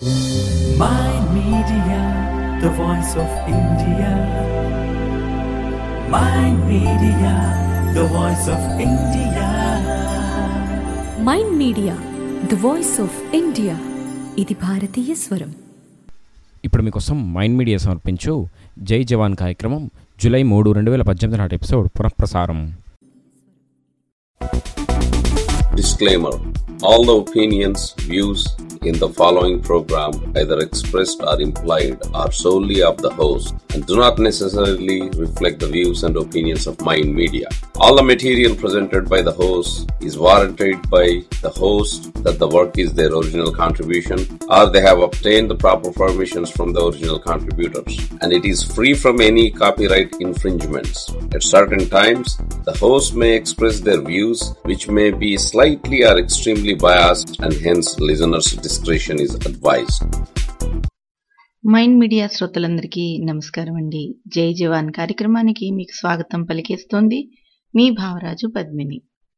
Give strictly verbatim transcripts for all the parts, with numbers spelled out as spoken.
Mind Media, the voice of India. Mind Media, the voice of India. Mind media the voice of India. ఇది భారతీయ స్వరం. ఇప్పుడు మీకోసం mind media సమర్పించు జై జవాన్ కార్యక్రమం జూలై మూడు రెండు వేల పద్దెనిమిది నాటి ఎపిసోడ్ పునఃప్రసారం. Disclaimer: all the opinions, views in the following program, either expressed or implied, are solely of the host and do not necessarily reflect the views and opinions of Mind Media. All the material presented by the host is warranted by the host that the work is their original contribution or they have obtained the proper permissions from the original contributors, and it is free from any copyright infringements. At certain times, the host may express their views which may be slightly or extremely biased, and hence listeners' discretion is advised. Mind media శ్రోతలందరికీ నమస్కారం అండి. జై జవాన్ కార్యక్రమానికి మీకు స్వాగతం పలికేస్తోంది మీ భావరాజు పద్మిని.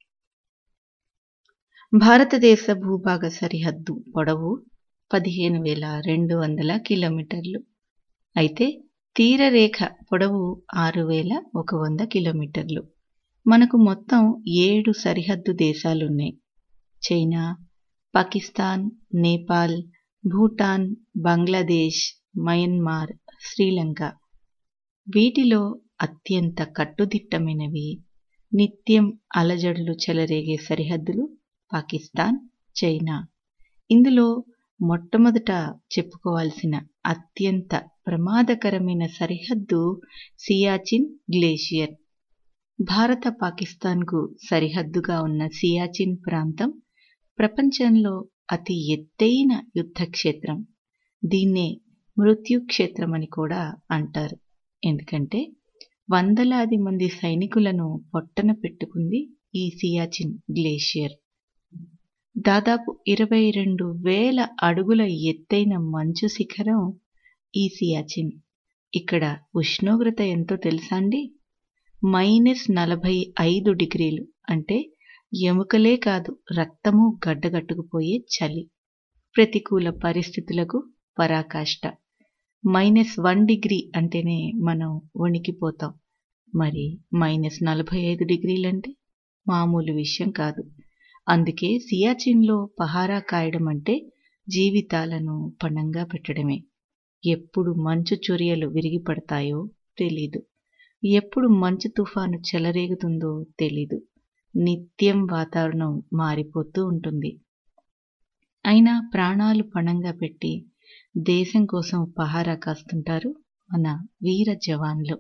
భారతదేశ భూభాగ సరిహద్దు పొడవు పదిహేను వేల రెండు వందల కిలోమీటర్లు అయితే తీరరేఖ పొడవు ఆరు వేల ఒక వంద కిలోమీటర్లు. మనకు మొత్తం ఏడు సరిహద్దు దేశాలున్నాయి. China, Pakistan, Nepal, Bhutan, Bangladesh, Myanmar, Sri Lanka. వీటిలో అత్యంత కట్టుదిట్టమైనవి, నిత్యం అలజడులు చెలరేగే సరిహద్దులు పాకిస్తాన్, చైనా. ఇందులో మొట్టమొదట చెప్పుకోవాల్సిన అత్యంత ప్రమాదకరమైన సరిహద్దు సియాచిన్ గ్లేషియర్. భారత పాకిస్తాన్కు సరిహద్దుగా ఉన్న సియాచిన్ ప్రాంతం ప్రపంచంలో అతి ఎత్తైన యుద్ధక్షేత్రం. దీన్నే మృత్యుక్షేత్రమని కూడా అంటారు. ఎందుకంటే వందలాది మంది సైనికులను పొట్టన పెట్టుకుంది ఈ సియాచిన్ గ్లేషియర్. దాదాపు ఇరవై రెండు వేల అడుగుల ఎత్తైన మంచు శిఖరం ఈ సియాచిన్. ఇక్కడ ఉష్ణోగ్రత ఎంతో తెలుసా అండి? మైనస్ నలభై ఐదు డిగ్రీలు అంటే ఎముకలే కాదు రక్తము గడ్డగట్టుకుపోయే చలి. ప్రతికూల పరిస్థితులకు పరాకాష్ట. మైనస్ వన్ డిగ్రీ అంటేనే మనం వణికిపోతాం. మరి మైనస్ నలభై ఐదు డిగ్రీలంటే మామూలు విషయం కాదు. అందుకే సియాచిన్లో పహారా కాయడం అంటే జీవితాలను పణంగా పెట్టడమే. ఎప్పుడు మంచు చొరియలు విరిగిపడతాయో తెలీదు. ఎప్పుడు మంచు తుఫాను చెలరేగుతుందో తెలీదు. నిత్యం వాతావరణం మారిపోతూ ఉంటుంది. అయినా ప్రాణాలు పణంగా పెట్టి దేశం కోసం పహారా కాస్తుంటారు మన వీర జవాన్లు.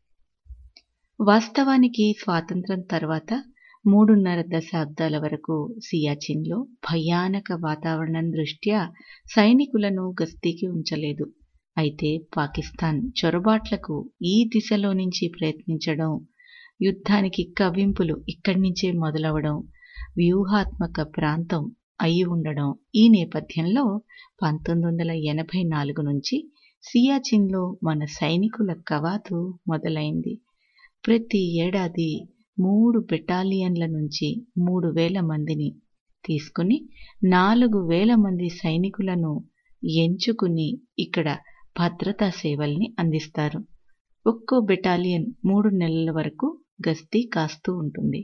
వాస్తవానికి స్వాతంత్రం తర్వాత మూడున్నర దశాబ్దాల వరకు సియాచిన్లో భయానక వాతావరణం దృష్ట్యా సైనికులను గస్తీకి ఉంచలేదు. అయితే పాకిస్తాన్ చొరబాట్లకు ఈ దిశలో నుంచి ప్రయత్నించడం, యుద్ధానికి కవ్వింపులు ఇక్కడి నుంచే మొదలవడం, వ్యూహాత్మక ప్రాంతం అయి ఉండడం. ఈ నేపథ్యంలో పంతొమ్మిది వందల ఎనభై నాలుగు నుంచి సియాచిన్లో మన సైనికుల కవాతు మొదలైంది. ప్రతి ఏడాది మూడు బెటాలియన్ల నుంచి మూడు వేల మందిని తీసుకుని నాలుగు వేల మంది సైనికులను ఎంచుకుని ఇక్కడ భద్రతా సేవల్ని అందిస్తారు. ఒక్కో బెటాలియన్ మూడు నెలల వరకు గస్తీ కాస్తూ ఉంటుంది.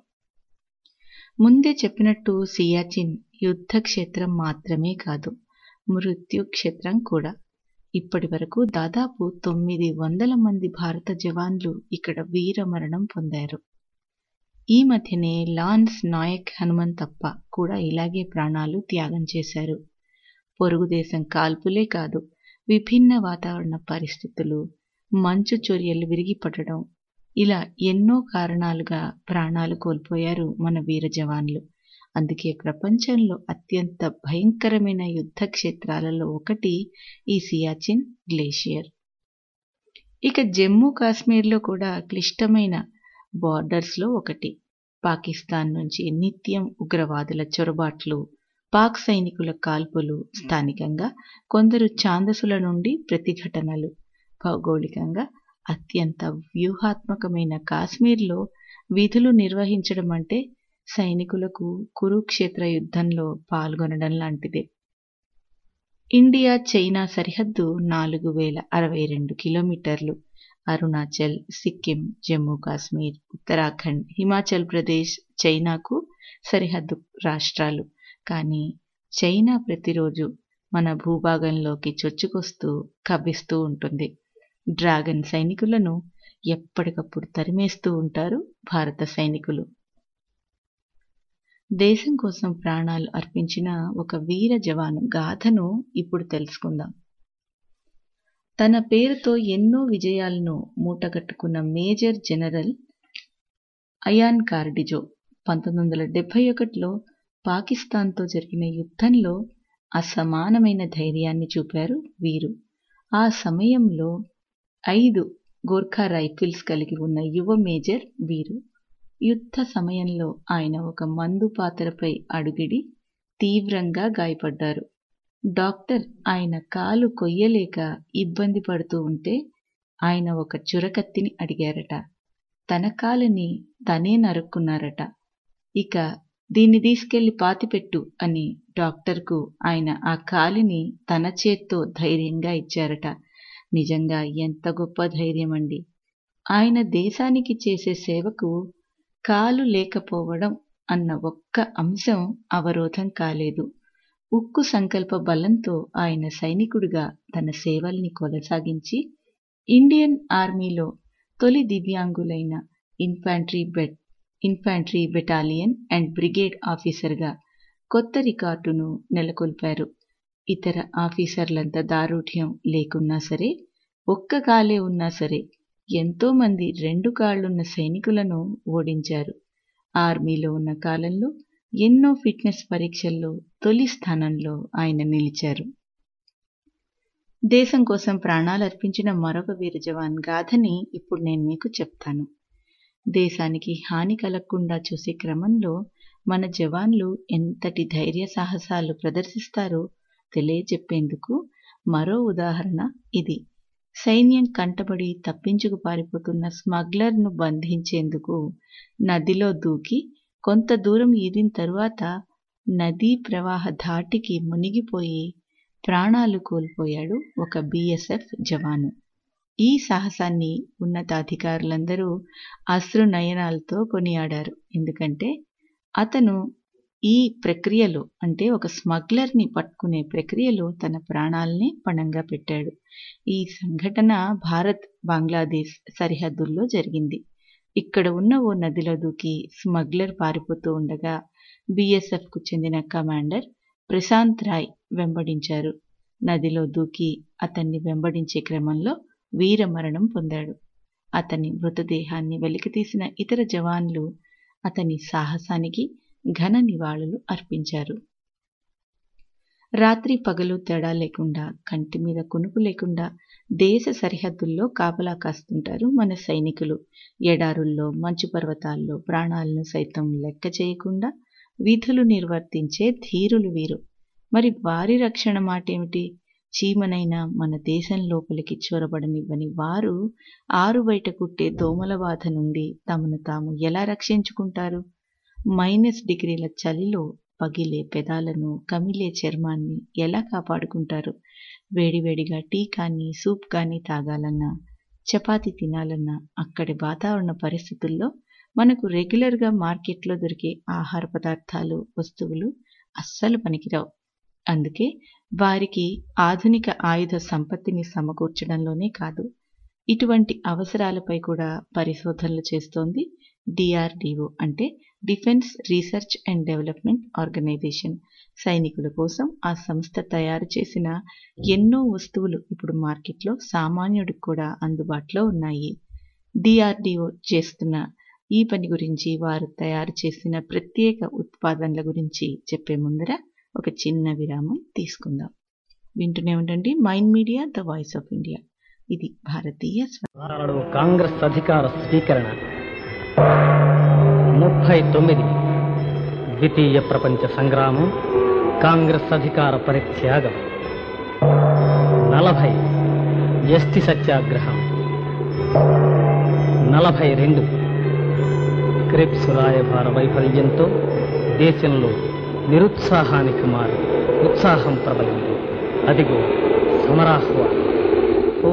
ముందే చెప్పినట్టు సియాచిన్ యుద్ధక్షేత్రం మాత్రమే కాదు, మృత్యుక్షేత్రం కూడా. ఇప్పటి వరకు దాదాపు తొమ్మిది వందల మంది భారత జవాన్లు ఇక్కడ వీరమరణం పొందారు. ఈ మధ్యనే లాన్స్ నాయక్ హనుమంతప్ప కూడా ఇలాగే ప్రాణాలు త్యాగం చేశారు. పొరుగు దేశం కాల్పులే కాదు, విభిన్న వాతావరణ పరిస్థితులు, మంచు చొరియలు విరిగిపడడం, ఇలా ఎన్నో కారణాలుగా ప్రాణాలు కోల్పోయారు మన వీర జవాన్లు. అందుకే ప్రపంచంలో అత్యంత భయంకరమైన యుద్ధ క్షేత్రాలలో ఒకటి ఈ సియాచిన్ గ్లేషియర్. ఇక జమ్మూ కాశ్మీర్లో కూడా క్లిష్టమైన బార్డర్స్లో ఒకటి. పాకిస్తాన్ నుంచి నిత్యం ఉగ్రవాదుల చొరబాట్లు, పాక్ సైనికుల కాల్పులు, స్థానికంగా కొందరు ఛాందసుల నుండి ప్రతిఘటనలు. భౌగోళికంగా అత్యంత వ్యూహాత్మకమైన కాశ్మీర్లో విధులు నిర్వహించడం అంటే సైనికులకు కురుక్షేత్ర యుద్ధంలో పాల్గొనడం లాంటిదే. ఇండియా చైనా సరిహద్దు నాలుగు వేల అరవై రెండు కిలోమీటర్లు. అరుణాచల్, సిక్కిం, జమ్మూ కాశ్మీర్, ఉత్తరాఖండ్, హిమాచల్ ప్రదేశ్ చైనాకు సరిహద్దు రాష్ట్రాలు. కానీ చైనా ప్రతిరోజు మన భూభాగంలోకి చొచ్చుకొస్తూ కవ్విస్తూ ఉంటుంది. డ్రాగన్ సైనికులను ఎప్పటికప్పుడు తరిమేస్తూ ఉంటారు భారత సైనికులు. దేశం కోసం ప్రాణాలు అర్పించిన ఒక వీర జవాను గాథను ఇప్పుడు తెలుసుకుందాం. తన పేరుతో ఎన్నో విజయాలను మూటగట్టుకున్న మేజర్ జనరల్ అయాన్ కార్డిజో పంతొమ్మిది వందల డెబ్బై ఒకటిలో పాకిస్తాన్తో జరిగిన యుద్ధంలో అసమానమైన ధైర్యాన్ని చూపారు వీరు. ఆ సమయంలో ఐదు గోర్ఖా రైఫిల్స్ కలిగి ఉన్న యువ మేజర్ వీరు. యుద్ధ సమయంలో ఆయన ఒక మందు పాత్రపై అడుగిడి తీవ్రంగా గాయపడ్డారు. డాక్టర్ ఆయన కాలు కొయ్యలేక ఇబ్బంది పడుతూ ఉంటే ఆయన ఒక చురకత్తిని అడిగారట. తన కాలుని తనే నరుక్కున్నారట. ఇక దీన్ని తీసుకెళ్లి పాతిపెట్టు అని డాక్టర్కు ఆయన ఆ కాలిని తన చేత్తో ధైర్యంగా ఇచ్చారట. నిజంగా ఎంత గొప్ప ధైర్యం అండి! ఆయన దేశానికి చేసే సేవకు కాలు లేకపోవడం అన్న ఒక్క అంశం అవరోధం కాలేదు. ఉక్కు సంకల్ప బలంతో ఆయన సైనికుడిగా తన సేవల్ని కొనసాగించి ఇండియన్ ఆర్మీలో తొలి దివ్యాంగులైన infantry bet infantry battalion and brigade ఆఫీసర్గా కొత్త రికార్డును నెలకొల్పారు. ఇతర ఆఫీసర్లంత దారుఢ్యం లేకున్నా సరే, ఒక్క కాలే ఉన్నా సరే ఎంతో మంది రెండు కాళ్లున్న సైనికులను ఓడించారు. ఆర్మీలో ఉన్న కాలంలో ఎన్నో ఫిట్నెస్ పరీక్షల్లో తొలి స్థానంలో ఆయన నిలిచారు. దేశం కోసం ప్రాణాలు అర్పించిన మరొక వీర జవాన్ గాథని ఇప్పుడు నేను మీకు చెప్తాను. దేశానికి హాని కలగకుండా చూసే క్రమంలో మన జవాన్లు ఎంతటి ధైర్య సాహసాలు ప్రదర్శిస్తారో తెలియజెప్పేందుకు మరో ఉదాహరణ ఇది. సైన్యం కంటబడి తప్పించుకు పారిపోతున్న స్మగ్లర్ను బంధించేందుకు నదిలో దూకి కొంత దూరం ఈదిన తరువాత నదీ ప్రవాహ ధాటికి మునిగిపోయి ప్రాణాలు కోల్పోయాడు ఒక బీఎస్ఎఫ్ జవాను. ఈ సాహసాన్ని ఉన్నతాధికారులందరూ అశ్రునయనాలతో కొనియాడారు. ఎందుకంటే అతను ఈ ప్రక్రియలో, అంటే ఒక స్మగ్లర్ని పట్టుకునే ప్రక్రియలో తన ప్రాణాలని పణంగా పెట్టాడు. ఈ సంఘటన భారత్ బంగ్లాదేశ్ సరిహద్దుల్లో జరిగింది. ఇక్కడ ఉన్న ఓ నదిలో దూకి స్మగ్లర్ పారిపోతూ ఉండగా బీఎస్ఎఫ్కు చెందిన కమాండర్ ప్రశాంత్ రాయ్ వెంబడించారు. నదిలో దూకి అతన్ని వెంబడించే క్రమంలో వీరమరణం పొందాడు. అతని మృతదేహాన్ని వెలికితీసిన ఇతర జవాన్లు అతని సాహసానికి ఘన నివాళులు అర్పించారు. రాత్రి పగలు తేడా లేకుండా, కంటి మీద కునుకు లేకుండా దేశ సరిహద్దుల్లో కాపలా కాస్తుంటారు మన సైనికులు. ఎడారుల్లో, మంచు పర్వతాల్లో ప్రాణాలను సైతం లెక్క చేయకుండా విధులు నిర్వర్తించే ధీరులు వీరు. మరి వారి రక్షణ మాటేమిటి? చీమనైనా మన దేశం లోపలికి చొరబడనివ్వని వారు ఆరు బయట కుట్టే దోమల బాధ నుండి తమను తాము ఎలా రక్షించుకుంటారు? మైనస్ డిగ్రీల చలిలో పగిలే పెదాలను, కమిలే చర్మాన్ని ఎలా కాపాడుకుంటారు? వేడివేడిగా టీ కానీ సూప్ కానీ తాగాలన్నా, చపాతి తినాలన్నా అక్కడి వాతావరణ పరిస్థితుల్లో మనకు రెగ్యులర్గా మార్కెట్లో దొరికే ఆహార పదార్థాలు, వస్తువులు అస్సలు పనికిరావు. అందుకే వారికి ఆధునిక ఆయుధ సంపత్తిని సమకూర్చడంలోనే కాదు, ఇటువంటి అవసరాలపై కూడా పరిశోధనలు చేస్తోంది డిఆర్డిఓ, అంటే defence research and development organisation. సైనికుల కోసం ఆ సంస్థ తయారు చేసిన ఎన్నో వస్తువులు ఇప్పుడు మార్కెట్లో సామాన్యుడికి కూడా అందుబాటులో ఉన్నాయి. డిఆర్డిఓ చేస్తున్న ఈ పని గురించి, వారు తయారు చేసిన ప్రత్యేక ఉత్పాదనల గురించి చెప్పే ముందర ఒక చిన్న విరామం తీసుకుందాం. వింటూనే ఉండండి mind media, the voice of India. ఇది భారతీయ స్వరం. కాంగ్రెస్ అధికార స్వీకరణ ముప్పై తొమ్మిది. ద్వితీయ ప్రపంచ సంగ్రామం, కాంగ్రెస్ అధికార పరిత్యాగం. నలభై ఎస్టీ సత్యాగ్రహం. నలభై రెండు క్రిప్స్ రాయబార వైఫల్యంతో దేశంలో నిరుత్సాహానికి మారి ఉత్సాహం ప్రబలింది. అదిగో సమరాహ్వానం. ఓ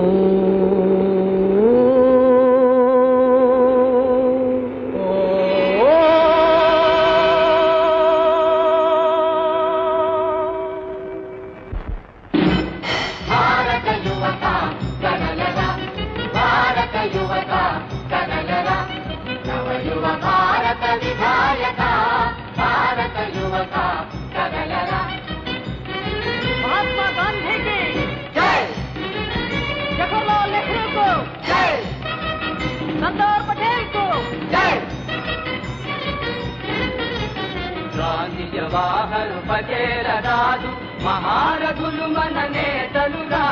జవాహర్ పటేల రాజు మహారథులు మన నేతలురా,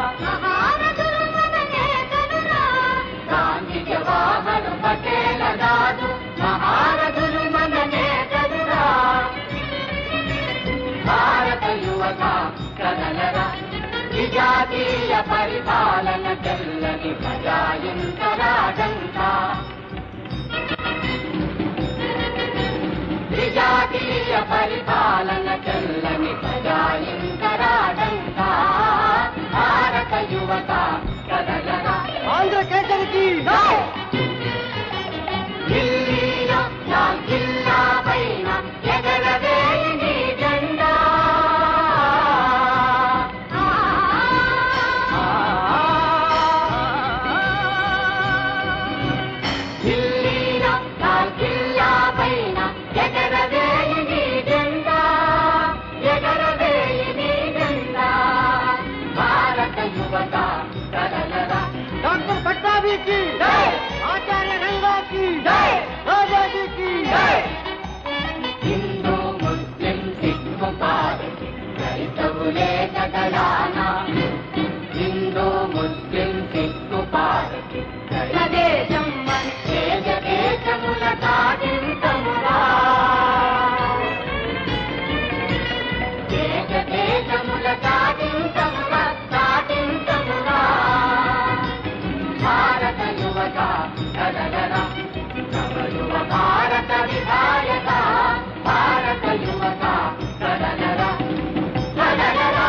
గాంధీ జవాహర్ పటేల రాజు మహారథులు మన నేతలురా. భారత యువత కదలరా, విజాతీయ పరిపాలన తెల్లని ప్రజాయంతరాజంతా, విజాతీయ పరిపాలన తెల్లని ప్రజాయంతరాజంతా. భారత యువత కదలరా, ఆంధ్ర కేసరికి ఢిల్లీలో లాల్ కిల్లా పైన ఎగరవేయి నీ జెండా. ఢిల్లీలో లాల్ కిల్లా పైన ఎగరవేయి నీ జెండా, ఎగరవేయి నీ జెండా. భారత యువత కదలరా, డాక్టర్ పట్టాభికి జై, ఆచార్య రంగాకి జై, రాజాజీకి జై. హిందూ ముస్లిం సిక్కు పార్టీ క్రైస్తవులే కదలానా, హిందూ ముస్లిం సిక్కు పార్టీ దేశం మన దేశ దేశముల సాధించమురా, దేశ దేశముల సాధించమురా, సాధించమురా. భారత యువత కదలరా, నవయువ భారత విధాయక. భారత యువత కదలరా, కదలరా.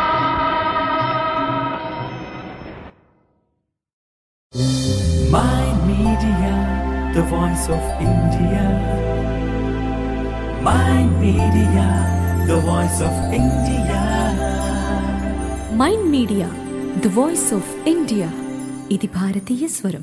Mind Media, the voice of India. Mind Media, the voice of India. Mind media the voice of India. ఇది భారతీయ స్వరం.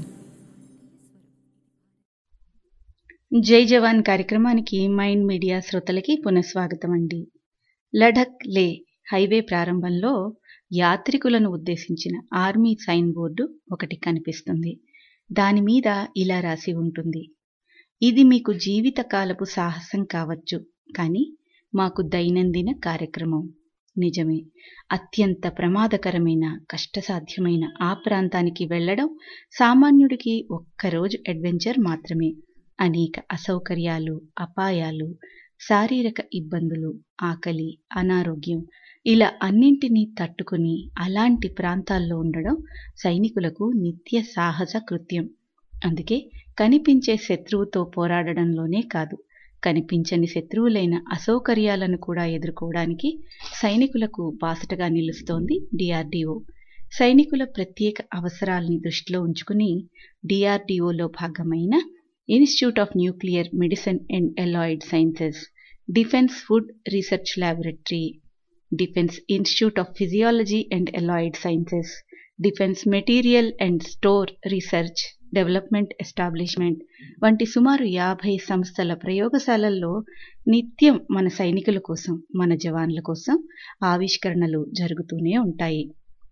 జై జవాన్ కార్యక్రమానికి మైండ్ మీడియా శ్రోతలకి పునఃస్వాగతం అండి. లడఖ్ లే హైవే ప్రారంభంలో యాత్రికులను ఉద్దేశించిన ఆర్మీ సైన్ బోర్డు ఒకటి కనిపిస్తుంది. దాని మీద ఇలా రాసి ఉంటుంది: ఇది మీకు జీవితకాలపు సాహసం కావచ్చు, కానీ మాకు దైనందిన కార్యక్రమం. నిజమే, అత్యంత ప్రమాదకరమైన కష్టసాధ్యమైన ఆ ప్రాంతానికి వెళ్లడం సామాన్యుడికి ఒక్కరోజు అడ్వెంచర్ మాత్రమే. అనేక అసౌకర్యాలు, అపాయాలు, శారీరక ఇబ్బందులు, ఆకలి, అనారోగ్యం ఇలా అన్నింటినీ తట్టుకుని అలాంటి ప్రాంతాల్లో ఉండడం సైనికులకు నిత్య సాహస కృత్యం. అందుకే కనిపించే శత్రువుతో పోరాడడంలోనే కాదు, కనిపించని శత్రువులైన అసౌకర్యాలను కూడా ఎదుర్కోవడానికి సైనికులకు బాసటగా నిలుస్తోంది డిఆర్డీఓ. సైనికుల ప్రత్యేక అవసరాల్ని దృష్టిలో ఉంచుకుని డిఆర్డీఓలో భాగమైన institute of nuclear medicine and allied sciences, defence food research laboratory, defence institute of physiology and allied sciences, defence material and store research development establishment వంటి సుమారు యాభై సంస్థల ప్రయోగశాలల్లో నిత్యం మన సైనికుల కోసం, మన జవాన్ల కోసం ఆవిష్కరణలు జరుగుతూనే ఉంటాయి.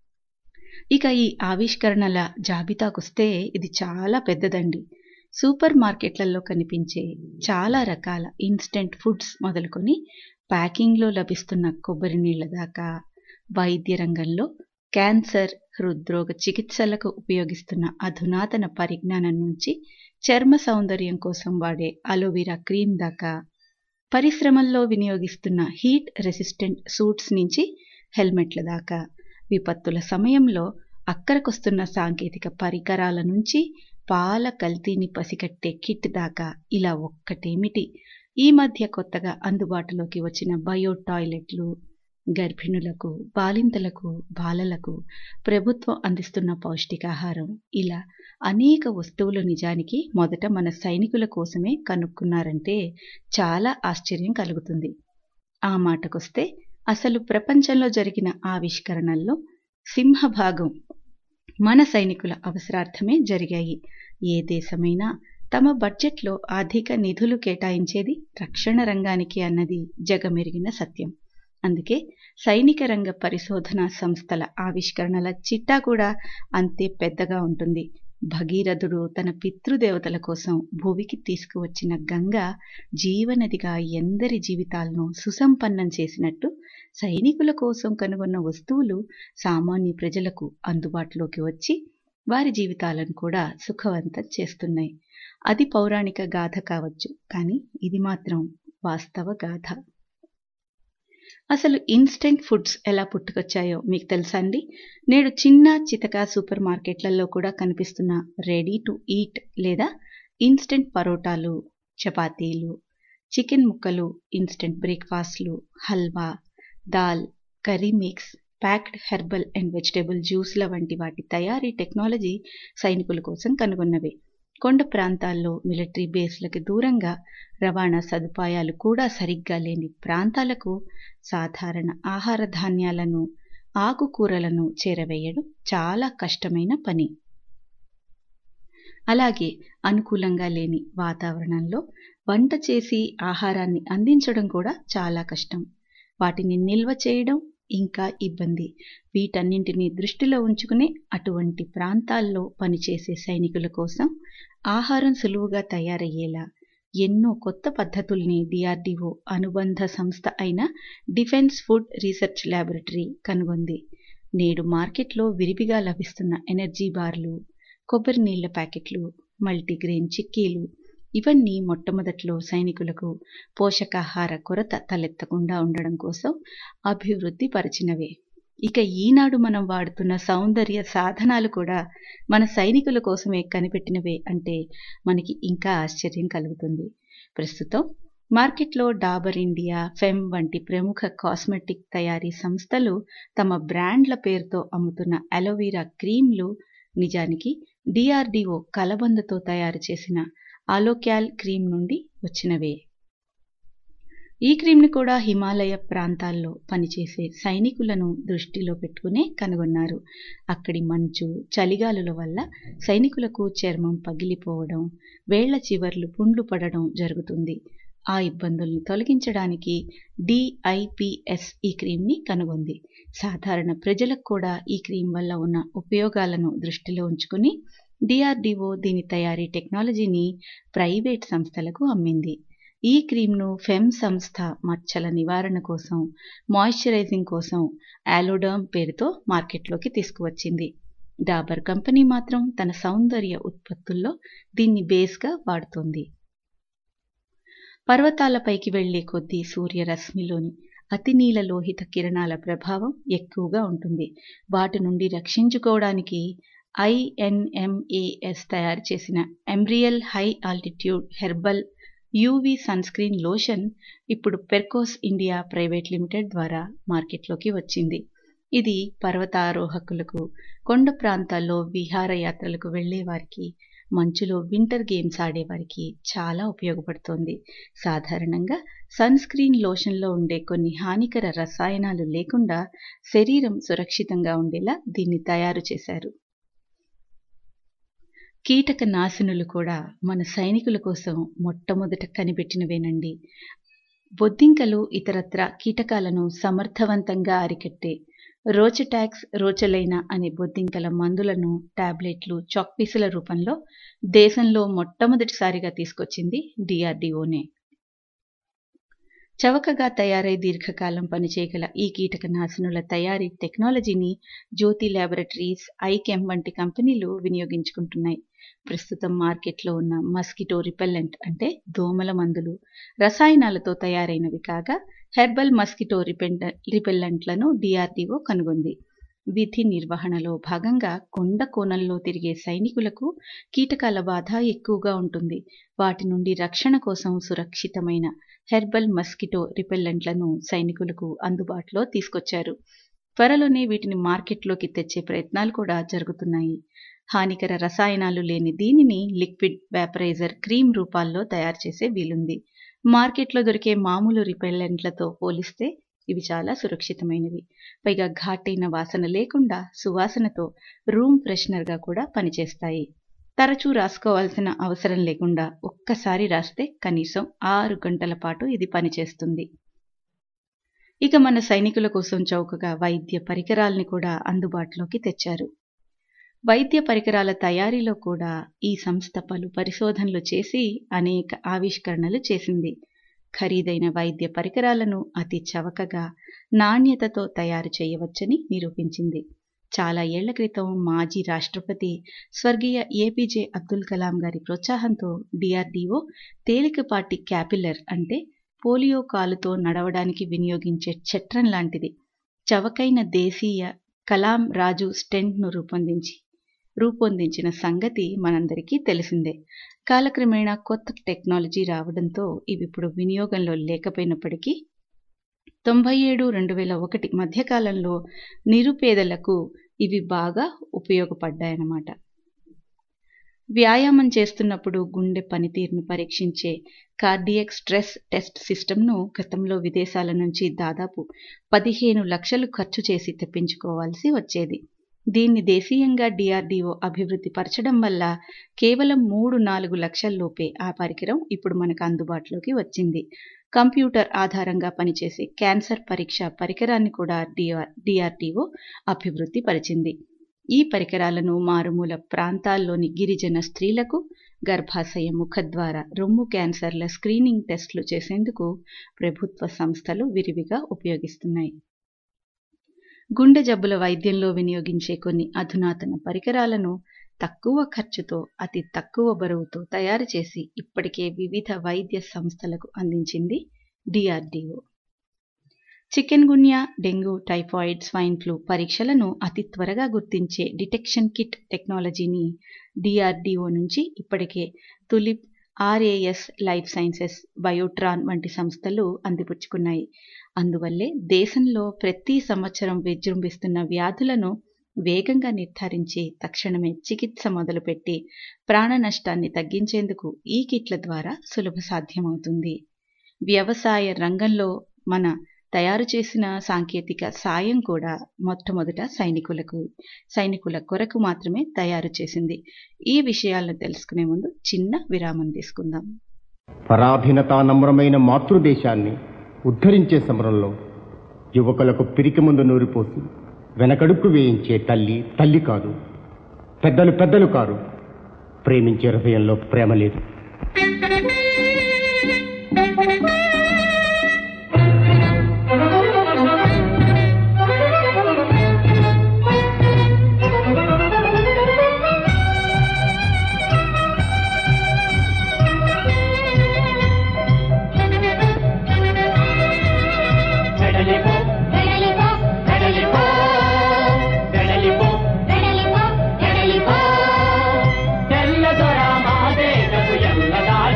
ఇక ఈ ఆవిష్కరణల జాబితాకొస్తే ఇది చాలా పెద్దదండి. సూపర్ మార్కెట్లలో కనిపించే చాలా రకాల ఇన్స్టెంట్ ఫుడ్స్ మొదలుకొని ప్యాకింగ్లో లభిస్తున్న కొబ్బరి నీళ్ల దాకా, వైద్య రంగంలో క్యాన్సర్, హృద్రోగ చికిత్సలకు ఉపయోగిస్తున్న అధునాతన పరిజ్ఞానం నుంచి చర్మ సౌందర్యం కోసం వాడే అలోవెరా క్రీమ్ దాకా, పరిశ్రమల్లో వినియోగిస్తున్న హీట్ రెసిస్టెంట్ సూట్స్ నుంచి హెల్మెట్ల దాకా, విపత్తుల సమయంలో అక్కరకొస్తున్న సాంకేతిక పరికరాల నుంచి పాల కల్తీని పసిగట్టే కిట్ దాకా, ఇలా ఒక్కటేమిటి, ఈ మధ్య కొత్తగా అందుబాటులోకి వచ్చిన బయో టాయిలెట్లు, గర్భిణులకు, బాలింతలకు, బాలలకు ప్రభుత్వం అందిస్తున్న పౌష్టికాహారం, ఇలా అనేక వస్తువులు నిజానికి మొదట మన సైనికుల కోసమే కనుక్కున్నారంటే చాలా ఆశ్చర్యం కలుగుతుంది. ఆ మాటకొస్తే అసలు ప్రపంచంలో జరిగిన ఆవిష్కరణల్లో సింహభాగం మన సైనికుల అవసరార్థమే జరిగాయి. ఏ దేశమైనా తమ బడ్జెట్లో అధిక నిధులు కేటాయించేది రక్షణ రంగానికి అన్నది జగమెరిగిన సత్యం. అందుకే సైనిక రంగ పరిశోధనా సంస్థల ఆవిష్కరణల చిట్టా కూడా అంతే పెద్దగా ఉంటుంది. భగీరథుడు తన పితృదేవతల కోసం భూమికి తీసుకువచ్చిన గంగ జీవనదిగా ఎందరి జీవితాలను సుసంపన్నం చేసినట్టు సైనికుల కోసం కనుగొన్న వస్తువులు సామాన్య ప్రజలకు అందుబాటులోకి వచ్చి వారి జీవితాలను కూడా సుఖవంతం చేస్తున్నాయి. అది పౌరాణిక గాథ కావచ్చు, కానీ ఇది మాత్రం వాస్తవ గాథ. అసలు ఇన్స్టెంట్ ఫుడ్స్ ఎలా పుట్టుకొచ్చాయో మీకు తెలుసా అండి? నేడు చిన్న చితక సూపర్ మార్కెట్లలో కూడా కనిపిస్తున్న రెడీ టు ఈట్ లేదా ఇన్స్టెంట్ పరోటాలు, చపాతీలు, చికెన్ ముక్కలు, ఇన్స్టెంట్ బ్రేక్ఫాస్ట్లు, హల్వా, దాల్, curry mix, packed herbal and vegetable జ్యూస్ల వంటి వాటి తయారీ టెక్నాలజీ సైనికుల కోసం కనుగొన్నవే. కొండ ప్రాంతాల్లో మిలిటరీ బేస్లకు దూరంగా రవాణా సదుపాయాలు కూడా సరిగ్గా లేని ప్రాంతాలకు సాధారణ ఆహార ధాన్యాలను, ఆకుకూరలను చేరవేయడం చాలా కష్టమైన పని. అలాగే అనుకూలంగా లేని వాతావరణంలో వంట చేసి ఆహారాన్ని అందించడం కూడా చాలా కష్టం. వాటిని నిల్వ చేయడం ఇంకా ఇబ్బంది. వీటన్నింటినీ దృష్టిలో ఉంచుకుని అటువంటి ప్రాంతాల్లో పనిచేసే సైనికుల కోసం ఆహారం సులువుగా తయారయ్యేలా ఎన్నో కొత్త పద్ధతుల్ని డిఆర్డీఓ అనుబంధ సంస్థ అయిన డిఫెన్స్ ఫుడ్ రీసెర్చ్ ల్యాబొరేటరీ కనుగొంది. నేడు మార్కెట్లో విరివిగా లభిస్తున్న ఎనర్జీ బార్లు, కొబ్బరి నీళ్ల ప్యాకెట్లు, మల్టీగ్రెయిన్ చిక్కీలు ఇవన్నీ మొట్టమొదట్లో సైనికులకు పోషకాహార కొరత తలెత్తకుండా ఉండడం కోసం అభివృద్ధి పరిచినవే. ఇక ఈనాడు మనం వాడుతున్న సౌందర్య సాధనాలు కూడా మన సైనికుల కోసమే కనిపెట్టినవే అంటే మనకి ఇంకా ఆశ్చర్యం కలుగుతుంది. ప్రస్తుతం మార్కెట్లో డాబర్ ఇండియా, ఫెమ్ వంటి ప్రముఖ కాస్మెటిక్ తయారీ సంస్థలు తమ బ్రాండ్ల పేరుతో అమ్ముతున్న అలోవెరా క్రీంలు నిజానికి డిఆర్డీఓ కలబందతో తయారు చేసిన ఆలోక్యాల్ క్రీమ్ నుండి వచ్చినవే. ఈ క్రీమ్ని కూడా హిమాలయ ప్రాంతాల్లో పనిచేసే సైనికులను దృష్టిలో పెట్టుకునే కనుగొన్నారు. అక్కడి మంచు, చలిగాలుల వల్ల సైనికులకు చర్మం పగిలిపోవడం, వేళ్ల చివర్లు పుండ్లు పడడం జరుగుతుంది. ఆ ఇబ్బందుల్ని తొలగించడానికి డిఐపిఎస్ ఈ క్రీమ్ని కనుగొంది. సాధారణ ప్రజలకు కూడా ఈ క్రీమ్ వల్ల ఉన్న ఉపయోగాలను దృష్టిలో ఉంచుకుని డిఆర్డీఓ దీని తయారీ టెక్నాలజీని ప్రైవేట్ సంస్థలకు అమ్మింది. ఈ క్రీమ్ను ఫెమ్ సంస్థ మచ్చల నివారణ కోసం, మాయిశ్చరైజింగ్ కోసం ఆలోడర్మ్ పేరుతో మార్కెట్లోకి తీసుకువచ్చింది. డాబర్ కంపెనీ మాత్రం తన సౌందర్య ఉత్పత్తుల్లో దీన్ని బేస్గా వాడుతోంది. పర్వతాలపైకి వెళ్లే కొద్దీ సూర్యరశ్మిలోని అతినీల లోహిత కిరణాల ప్రభావం ఎక్కువగా ఉంటుంది. వాటి నుండి రక్షించుకోవడానికి ఐఎన్ఎంఏఎస్ తయారు చేసిన ఎంబ్రియల్ high altitude herbal UV sunscreen lotion ఇప్పుడు పెర్కోస్ ఇండియా ప్రైవేట్ లిమిటెడ్ ద్వారా మార్కెట్లోకి వచ్చింది. ఇది పర్వతారోహకులకు, కొండ ప్రాంతాల్లో విహారయాత్రలకు వెళ్లే వారికి, మంచులో వింటర్ గేమ్స్ ఆడేవారికి చాలా ఉపయోగపడుతోంది. సాధారణంగా సన్ స్క్రీన్ లోషన్లో ఉండే కొన్ని హానికర రసాయనాలు లేకుండా శరీరం సురక్షితంగా ఉండేలా దీన్ని తయారు చేశారు. కీటక నాశనులు కూడా మన సైనికుల కోసం మొట్టమొదట కనిపెట్టినవేనండి. బొద్దింకలు, ఇతరత్ర కీటకాలను సమర్థవంతంగా అరికట్టే రోచటాక్స్, రోచలైనా అనే బొద్దింకల మందులను టాబ్లెట్లు, చాక్పీసుల రూపంలో దేశంలో మొట్టమొదటిసారిగా తీసుకొచ్చింది డిఆర్డీఓనే. చవకగా తయారై దీర్ఘకాలం పనిచేయగల ఈ కీటకనాశనుల తయారీ టెక్నాలజీని జ్యోతి ల్యాబొరేటరీస్, ఐకెమ్ వంటి కంపెనీలు వినియోగించుకుంటున్నాయి. ప్రస్తుతం మార్కెట్లో ఉన్న మస్కిటో రిపెల్లెంట్ అంటే దోమల మందులు రసాయనాలతో తయారైనవి కాగా హెర్బల్ మస్కిటో రిపెల్లెంట్లను డిఆర్డీఓ కనుగొంది. విధి నిర్వహణలో భాగంగా కొండ కోణంలో తిరిగే సైనికులకు కీటకాల బాధ ఎక్కువగా ఉంటుంది. వాటి నుండి రక్షణ కోసం సురక్షితమైన హెర్బల్ మస్కిటో రిపెల్లెంట్లను సైనికులకు అందుబాటులో తీసుకొచ్చారు. త్వరలోనే వీటిని మార్కెట్లోకి తెచ్చే ప్రయత్నాలు కూడా జరుగుతున్నాయి. హానికర రసాయనాలు లేని దీనిని లిక్విడ్ వ్యాపరైజర్ క్రీమ్ రూపాల్లో తయారు చేసే వీలుంది. మార్కెట్లో దొరికే మామూలు రిపెల్లెంట్లతో పోలిస్తే ఇవి చాలా సురక్షితమైనవి. పైగా ఘాటైన వాసన లేకుండా సువాసనతో రూమ్ ఫ్రెషనర్గా కూడా పనిచేస్తాయి. తరచూ రాసుకోవాల్సిన అవసరం లేకుండా ఒక్కసారి రాస్తే కనీసం ఆరు గంటల పాటు ఇది పనిచేస్తుంది. ఇక మన సైనికుల కోసం చౌకగా వైద్య పరికరాల్ని కూడా అందుబాటులోకి తెచ్చారు. వైద్య పరికరాల తయారీలో కూడా ఈ సంస్థ పలు పరిశోధనలు చేసి అనేక ఆవిష్కరణలు చేసింది. ఖరీదైన వైద్య పరికరాలను అతి చవకగా నాణ్యతతో తయారు చేయవచ్చని నిరూపించింది. చాలా ఏళ్ల క్రితం మాజీ రాష్ట్రపతి స్వర్గీయ ఏపీజే అబ్దుల్ కలాం గారి ప్రోత్సాహంతో డిఆర్డీఓ తేలికపాటి క్యాపిల్లర్ అంటే పోలియో కాలుతో నడవడానికి వినియోగించే చట్రం లాంటిది చవకైన దేశీయ కలాం రాజు స్టెంట్ను రూపొందించి రూపొందించిన సంగతి మనందరికీ తెలిసిందే. కాలక్రమేణా కొత్త టెక్నాలజీ రావడంతో ఇవి ఇప్పుడు వినియోగంలో లేకపోయినప్పటికీ తొంభై ఏడు రెండు వేల ఒకటి మధ్యకాలంలో నిరుపేదలకు ఇవి బాగా ఉపయోగపడ్డాయన్నమాట. వ్యాయామం చేస్తున్నప్పుడు గుండె పనితీరును పరీక్షించే కార్డియక్ స్ట్రెస్ టెస్ట్ సిస్టమ్ను గతంలో విదేశాల నుంచి దాదాపు పదిహేను లక్షలు ఖర్చు చేసి తెప్పించుకోవాల్సి వచ్చేది. దీన్ని దేశీయంగా డిఆర్డీఓ అభివృద్ధి పరచడం వల్ల కేవలం మూడు నాలుగు లక్షల్లోపే ఆ పరికరం ఇప్పుడు మనకు అందుబాటులోకి వచ్చింది. కంప్యూటర్ ఆధారంగా పనిచేసే క్యాన్సర్ పరీక్ష పరికరాన్ని కూడా డిఆర్డీఓ అభివృద్ధి పరిచింది. ఈ పరికరాలను మారుమూల ప్రాంతాల్లోని గిరిజన స్త్రీలకు గర్భాశయ ముఖద్వార రొమ్ము క్యాన్సర్ల స్క్రీనింగ్ టెస్టులు చేసేందుకు ప్రభుత్వ సంస్థలు విరివిగా ఉపయోగిస్తున్నాయి. గుండె జబ్బుల వైద్యంలో వినియోగించే కొన్ని అధునాతన పరికరాలను తక్కువ ఖర్చుతో అతి తక్కువ బరువుతో తయారు చేసి ఇప్పటికే వివిధ వైద్య సంస్థలకు అందించింది DRDO. Chikungunya, dengue, typhoid, swine flu పరీక్షలను అతి త్వరగా గుర్తించే డిటెక్షన్ కిట్ టెక్నాలజీని డిఆర్డీఓ నుంచి ఇప్పటికే Tulip, RAS life sciences, Biotron వంటి సంస్థలు అందిపుచ్చుకున్నాయి. అందువల్లే దేశంలో ప్రతి సంవత్సరం విజృంభిస్తున్న వ్యాధులను వేగంగా నిర్ధారించి తక్షణమే చికిత్స మొదలుపెట్టి ప్రాణ నష్టాన్ని తగ్గించేందుకు ఈ కిట్ల ద్వారా సులభ సాధ్యమవుతుంది. వ్యవసాయ రంగంలో మన తయారు చేసిన సాంకేతిక సాయం కూడా మొట్టమొదట సైనికులకు సైనికుల కొరకు మాత్రమే తయారు చేసింది. ఈ విషయాలను తెలుసుకునే ముందు చిన్న విరామం తీసుకుందాం. పరాధీనతా నమ్రమైన మాతృదేశాన్ని ఉద్ధరించే సమరంలో యువకులకు పిరికి ముందు నూరిపోసి వెనకడుక్కు వేయించే తల్లి తల్లి కాదు, పెద్దలు పెద్దలు కారు. ప్రేమించే హృదయంలో ప్రేమ లేదు. తెల్ల దొర మా దేశపు ఎల్లదారి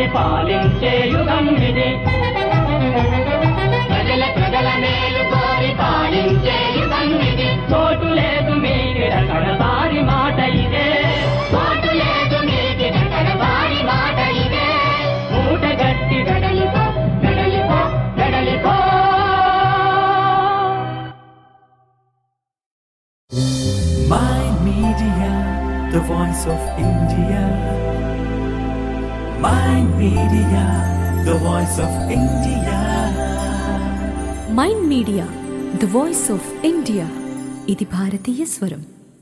పరిపాలించే యుగం ఇది. ప్రజల ప్రజల మేలు కోరి పాలించే యుగం ఇది. చోటు లేదు మీకు కడసారి మాట ఇదే. చోటు లేదు మీకు కడసారి మాట ఇదే. మూట గట్టి వెడలిపో వెడలిపో వెడలిపో. Mind Media, the voice of India. Mind Media, the voice of India. Mind media the voice of India ఇది భారతీయ స్వరం.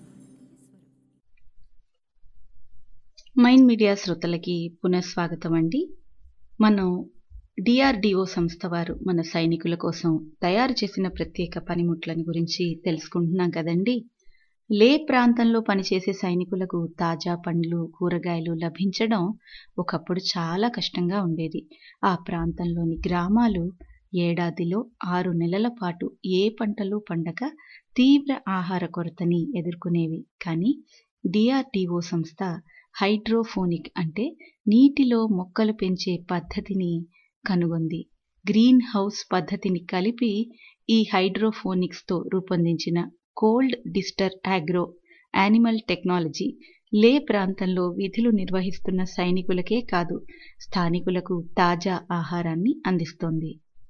మైండ్ మీడియా శ్రోతలకి పునఃస్వాగతం అండి. మనం డిఆర్డిఓ సంస్థ వారు మన సైనికుల కోసం తయారు చేసిన ప్రత్యేక పనిముట్లను గురించి తెలుసుకుంటున్నాం కదండి. లే ప్రాంతంలో పనిచేసే సైనికులకు తాజా పండ్లు కూరగాయలు లభించడం ఒకప్పుడు చాలా కష్టంగా ఉండేది. ఆ ప్రాంతంలోని గ్రామాలు ఏడాదిలో ఆరు నెలల పాటు ఏ పంటలు పండక తీవ్ర ఆహార కొరతని ఎదుర్కొనేవి. కానీ డిఆర్డిఓ సంస్థ హైడ్రోఫోనిక్ అంటే నీటిలో మొక్కలు పెంచే పద్ధతిని కనుగొంది. గ్రీన్ హౌస్ పద్ధతిని కలిపి ఈ హైడ్రోఫోనిక్స్తో రూపొందించిన cold desert agro animal technology Leh ప్రాంతంలో విధులు నిర్వహిస్తున్న సైనికులకే కాదు, స్థానికులకు తాజా ఆహారాన్ని అందిస్తోంది.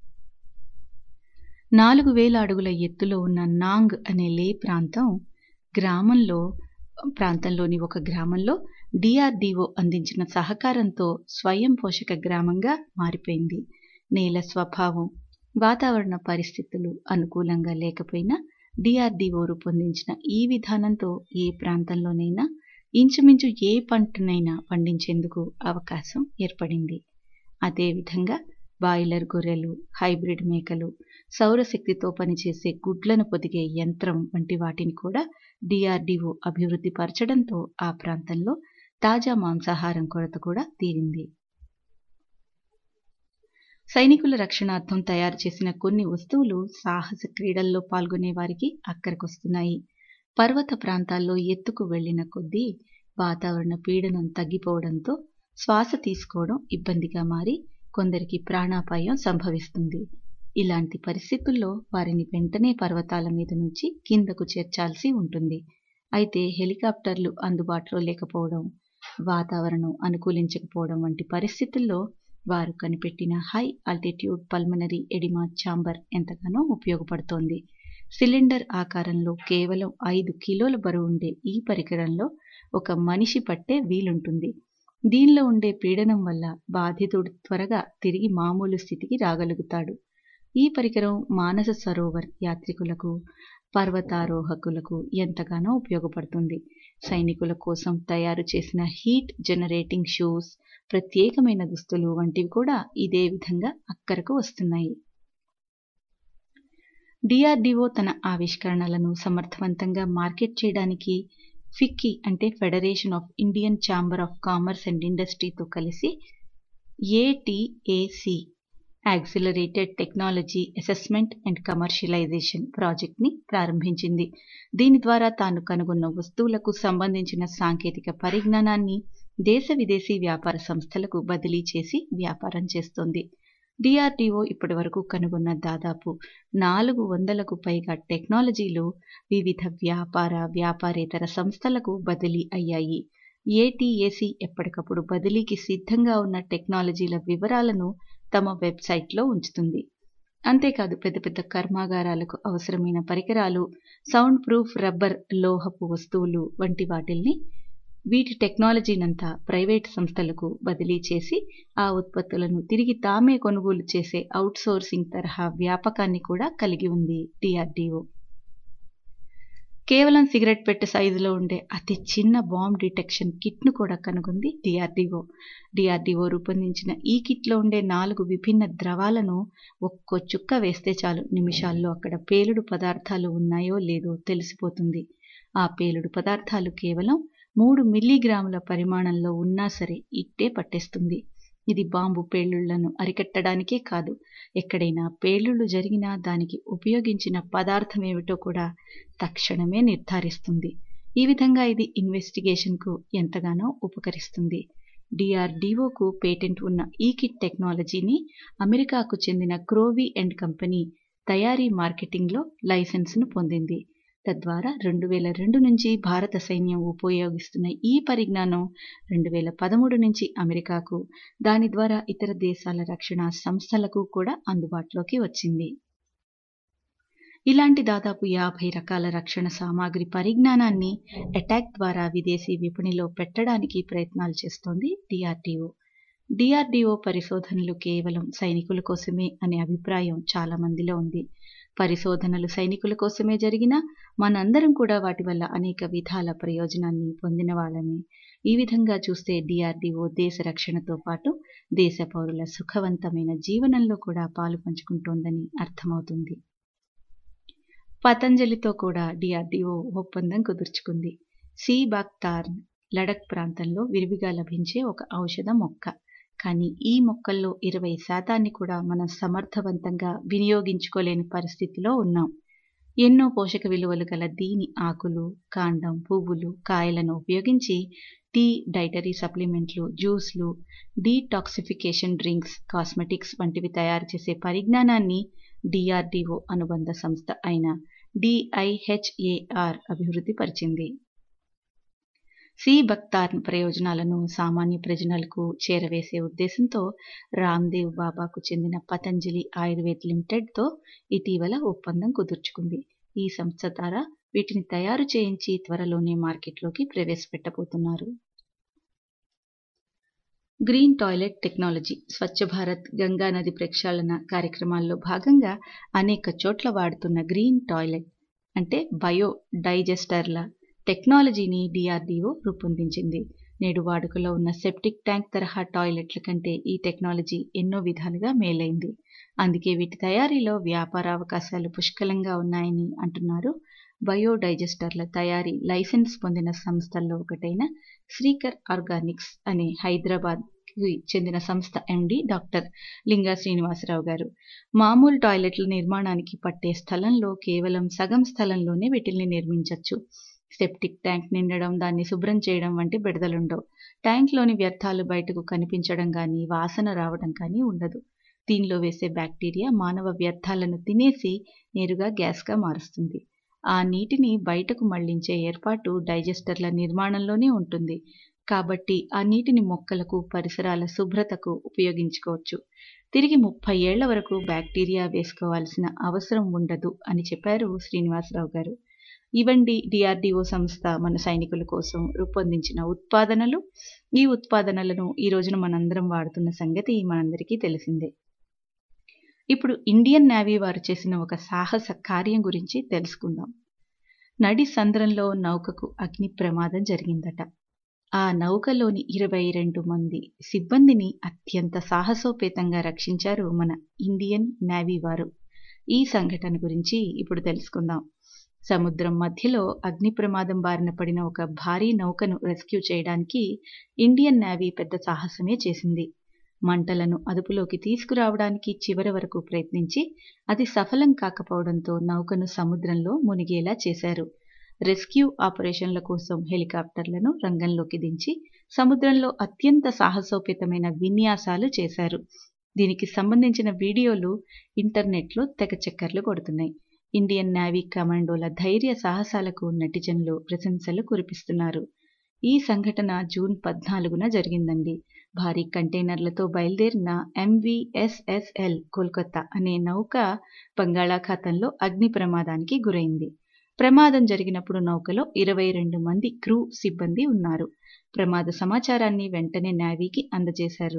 నాలుగు వేల అడుగుల ఎత్తులో ఉన్న నాంగ్ అనే లే ప్రాంతం గ్రామంలో ప్రాంతంలోని ఒక గ్రామంలో డిఆర్డిఓ అందించిన సహకారంతో స్వయం పోషక గ్రామంగా మారిపోయింది. నేల స్వభావం, వాతావరణ పరిస్థితులు అనుకూలంగా లేకపోయినా డిఆర్డిఓ రూపొందించిన ఈ విధానంతో ఏ ప్రాంతంలోనైనా ఇంచుమించు ఏ పంటనైనా పండించేందుకు అవకాశం ఏర్పడింది. అదేవిధంగా బాయిలర్ గొర్రెలు, హైబ్రిడ్ మేకలు, సౌరశక్తితో పనిచేసే గుడ్లను పొదిగే యంత్రం వంటి వాటిని కూడా డిఆర్డిఓ అభివృద్ధి పరచడంతో ఆ ప్రాంతంలో తాజా మాంసాహారం కొరత కూడా తీరింది. సైనికుల రక్షణార్థం తయారు చేసిన కొన్ని వస్తువులు సాహస క్రీడల్లో పాల్గొనే వారికి అక్కరకొస్తున్నాయి. పర్వత ప్రాంతాల్లో ఎత్తుకు వెళ్లిన కొద్దీ వాతావరణ పీడనం తగ్గిపోవడంతో శ్వాస తీసుకోవడం ఇబ్బందిగా మారి కొందరికి ప్రాణాపాయం సంభవిస్తుంది. ఇలాంటి పరిస్థితుల్లో వారిని వెంటనే పర్వతాల మీద నుంచి కిందకు చేర్చాల్సి ఉంటుంది. అయితే హెలికాప్టర్లు అందుబాటులో లేకపోవడం, వాతావరణం అనుకూలించకపోవడం వంటి పరిస్థితుల్లో వారు కనిపెట్టిన high altitude pulmonary oedema chamber ఎంతగానో ఉపయోగపడుతోంది. సిలిండర్ ఆకారంలో కేవలం ఐదు కిలోల బరువు ఉండే ఈ పరికరంలో ఒక మనిషి పట్టే వీలుంటుంది. దీనిలో ఉండే పీడనం వల్ల బాధితుడు త్వరగా తిరిగి మామూలు స్థితికి రాగలుగుతాడు. ఈ పరికరం మానస సరోవర్ యాత్రికులకు, పర్వతారోహకులకు ఎంతగానో ఉపయోగపడుతుంది. సైనికుల కోసం తయారు చేసిన హీట్ జనరేటింగ్ షూస్, ప్రత్యేకమైన దుస్తులు వంటివి కూడా ఇదే విధంగా అక్కరకు వస్తున్నాయి. డిఆర్డిఓ తన ఆవిష్కరణలను సమర్థవంతంగా మార్కెట్ చేయడానికి ఫిక్కీ అంటే federation of Indian chamber of commerce and ఇండస్ట్రీతో కలిసి ATAC accelerated technology assessment and commercialisation ప్రాజెక్ట్ని ప్రారంభించింది. దీని ద్వారా తాను కనుగొన్న వస్తువులకు సంబంధించిన సాంకేతిక పరిజ్ఞానాన్ని దేశ విదేశీ వ్యాపార సంస్థలకు బదిలీ చేసి వ్యాపారం చేస్తోంది. డిఆర్డిఓ ఇప్పటి వరకు కనుగొన్న దాదాపు నాలుగు వందలకు పైగా టెక్నాలజీలు వివిధ వ్యాపార వ్యాపారేతర సంస్థలకు బదిలీ అయ్యాయి. ఏటీఏసి ఎప్పటికప్పుడు బదిలీకి సిద్ధంగా ఉన్న టెక్నాలజీల వివరాలను తమ వెబ్సైట్లో ఉంచుతుంది. అంతేకాదు పెద్ద పెద్ద కర్మాగారాలకు అవసరమైన పరికరాలు, సౌండ్ ప్రూఫ్ రబ్బర్, లోహపు వస్తువులు వంటి వాటిల్ని వీటి టెక్నాలజీనంతా ప్రైవేట్ సంస్థలకు బదిలీ చేసి ఆ ఉత్పత్తులను తిరిగి తామే కొనుగోలు చేసే అవుట్సోర్సింగ్ తరహా వ్యాపకాన్ని కూడా కలిగి ఉంది డిఆర్డిఓ. కేవలం సిగరెట్ పెట్టె సైజులో ఉండే అతి చిన్న బాంబ్ డిటెక్షన్ కిట్ను కూడా కనుగొంది డిఆర్డిఓ. డిఆర్డిఓ రూపొందించిన ఈ కిట్లో ఉండే నాలుగు విభిన్న ద్రవాలను ఒక్కో చుక్క వేస్తే చాలు నిమిషాల్లో అక్కడ పేలుడు పదార్థాలు ఉన్నాయో లేదో తెలిసిపోతుంది. ఆ పేలుడు పదార్థాలు కేవలం మూడు మిల్లీగ్రాముల పరిమాణంలో ఉన్నా సరే ఇట్టే పట్టేస్తుంది. ఇది బాంబు పేలుళ్లను అరికట్టడానికే కాదు, ఎక్కడైనా పేలుళ్లు జరిగినా దానికి ఉపయోగించిన పదార్థం ఏమిటో కూడా తక్షణమే నిర్ధారిస్తుంది. ఈ విధంగా ఇది ఇన్వెస్టిగేషన్కు ఎంతగానో ఉపకరిస్తుంది. డిఆర్డీఓకు పేటెంట్ ఉన్న ఈ కిట్ టెక్నాలజీని అమెరికాకు చెందిన క్రోవీ అండ్ కంపెనీ తయారీ మార్కెటింగ్లో లైసెన్స్ను పొందింది. తద్వారా రెండు వేల రెండు నుంచి భారత సైన్యం ఉపయోగిస్తున్న ఈ పరిజ్ఞానం రెండు వేల పదమూడు నుంచి అమెరికాకు, దాని ద్వారా ఇతర దేశాల రక్షణ సంస్థలకు కూడా అందుబాటులోకి వచ్చింది. ఇలాంటి దాదాపు యాభై రకాల రక్షణ సామాగ్రి పరిజ్ఞానాన్ని అటాక్ ద్వారా విదేశీ విపణిలో పెట్టడానికి ప్రయత్నాలు చేస్తోంది డిఆర్డీఓ. డిఆర్డీఓ పరిశోధనలు కేవలం సైనికుల కోసమే అనే అభిప్రాయం చాలా మందిలో ఉంది. పరిశోధనలు సైనికుల కోసమే జరిగినా మనందరం కూడా వాటి వల్ల అనేక విధాల ప్రయోజనాన్ని పొందిన వాళ్ళమే. ఈ విధంగా చూస్తే డిఆర్డీఓ దేశ రక్షణతో పాటు దేశ పౌరుల సుఖవంతమైన జీవనంలో కూడా పాలు పంచుకుంటోందని అర్థమవుతుంది. పతంజలితో కూడా డిఆర్డీఓ ఒప్పందం కుదుర్చుకుంది. సీ బాక్తార్న్ లడక్ ప్రాంతంలో విరివిగా లభించే ఒక ఔషధ మొక్క. కానీ ఈ మొక్కల్లో ఇరవై శాతాన్ని కూడా మనం సమర్థవంతంగా వినియోగించుకోలేని పరిస్థితిలో ఉన్నాం. ఎన్నో పోషక విలువలు గల దీని ఆకులు, కాండం, పువ్వులు, కాయలను ఉపయోగించి టీ, డైటరీ సప్లిమెంట్లు, జ్యూస్లు, డీటాక్సిఫికేషన్ డ్రింక్స్, కాస్మెటిక్స్ వంటివి తయారు చేసే పరిజ్ఞానాన్ని డిఆర్డీఓ అనుబంధ సంస్థ అయిన డిఐహెచ్ఏఆర్ అభివృద్ధి పరిచింది. సి బక్తార్న్ ప్రయోజనాలను సామాన్య ప్రజలకు చేరవేసే ఉద్దేశంతో రామ్దేవ్ బాబాకు చెందిన పతంజలి ఆయుర్వేద్ లిమిటెడ్తో ఇటీవల ఒప్పందం కుదుర్చుకుంది. ఈ సంస్థ ద్వారా వీటిని తయారు చేయించి త్వరలోనే మార్కెట్లోకి ప్రవేశపెట్టబోతున్నారు. Green toilet technology. Swachh Bharat, Ganga నది ప్రక్షాళన కార్యక్రమాల్లో భాగంగా అనేక చోట్ల వాడుతున్న గ్రీన్ టాయిలెట్ అంటే బయో డైజెస్టర్ల టెక్నాలజీని డిఆర్డీఓ రూపొందించింది. నేడు వాడుకలో ఉన్న సెప్టిక్ ట్యాంక్ తరహా టాయిలెట్ల కంటే ఈ టెక్నాలజీ ఎన్నో విధాలుగా మేలైంది. అందుకే వీటి తయారీలో వ్యాపార అవకాశాలు పుష్కలంగా ఉన్నాయని అంటున్నారు బయోడైజెస్టర్ల తయారీ లైసెన్స్ పొందిన సంస్థల్లో ఒకటైన శ్రీకర్ ఆర్గానిక్స్ అనే హైదరాబాద్కి చెందిన సంస్థ ఎండి డాక్టర్ లింగా శ్రీనివాసరావు గారు. మామూలు టాయిలెట్ల నిర్మాణానికి పట్టే స్థలంలో కేవలం సగం స్థలంలోనే వీటిల్ని నిర్మించవచ్చు. సెప్టిక్ ట్యాంక్ నిండడం, దాన్ని శుభ్రం చేయడం వంటి బెడదలుండవు. ట్యాంక్లోని వ్యర్థాలు బయటకు కనిపించడం కానీ, వాసన రావడం కానీ ఉండదు. దీనిలో వేసే బ్యాక్టీరియా మానవ వ్యర్థాలను తినేసి నేరుగా గ్యాస్గా మారుస్తుంది. ఆ నీటిని బయటకు మళ్లించే ఏర్పాటు డైజెస్టర్ల నిర్మాణంలోనే ఉంటుంది. కాబట్టి ఆ నీటిని మొక్కలకు, పరిసరాల శుభ్రతకు ఉపయోగించుకోవచ్చు. తిరిగి ముప్పై ఏళ్ల వరకు బ్యాక్టీరియా వేసుకోవాల్సిన అవసరం ఉండదు అని చెప్పారు శ్రీనివాసరావు గారు. ఇవండి డిఆర్డీఓ సంస్థ మన సైనికుల కోసం రూపొందించిన ఉత్పాదనలు. ఈ ఉత్పాదనలను ఈ రోజున మనందరం వాడుతున్న సంగతి మనందరికీ తెలిసిందే. ఇప్పుడు ఇండియన్ నేవీ వారు చేసిన ఒక సాహస కార్యం గురించి తెలుసుకుందాం. నడి సంద్రంలో నౌకకు అగ్ని ప్రమాదం జరిగిందట. ఆ నౌకలోని ఇరవై రెండు మంది సిబ్బందిని అత్యంత సాహసోపేతంగా రక్షించారు మన ఇండియన్ నేవీ వారు. ఈ సంఘటన గురించి ఇప్పుడు తెలుసుకుందాం. సముద్రం మధ్యలో అగ్ని ప్రమాదం బారిన పడిన ఒక భారీ నౌకను రెస్క్యూ చేయడానికి ఇండియన్ నేవీ పెద్ద సాహసమే చేసింది. మంటలను అదుపులోకి తీసుకురావడానికి చివరి వరకు ప్రయత్నించి అది సఫలం కాకపోవడంతో నౌకను సముద్రంలో మునిగేలా చేశారు. రెస్క్యూ ఆపరేషన్ల కోసం హెలికాప్టర్లను రంగంలోకి దించి సముద్రంలో అత్యంత సాహసోపేతమైన విన్యాసాలు చేశారు. దీనికి సంబంధించిన వీడియోలు ఇంటర్నెట్లో తెగ చక్కర్లు కొడుతున్నాయి. ఇండియన్ నేవీ కమాండోల ధైర్య సాహసాలకు నెటిజన్లు ప్రశంసలు కురిపిస్తున్నారు. ఈ సంఘటన జూన్ పద్నాలుగున జరిగిందండి. భారీ కంటైనర్లతో బయలుదేరిన ఎంవీఎస్ఎస్ఎల్ కోల్కతా అనే నౌక బంగాళాఖాతంలో అగ్ని ప్రమాదానికి గురైంది. ప్రమాదం జరిగినప్పుడు నౌకలో ఇరవై రెండు మంది క్రూ సిబ్బంది ఉన్నారు. ప్రమాద సమాచారాన్ని వెంటనే నేవీకి అందజేశారు.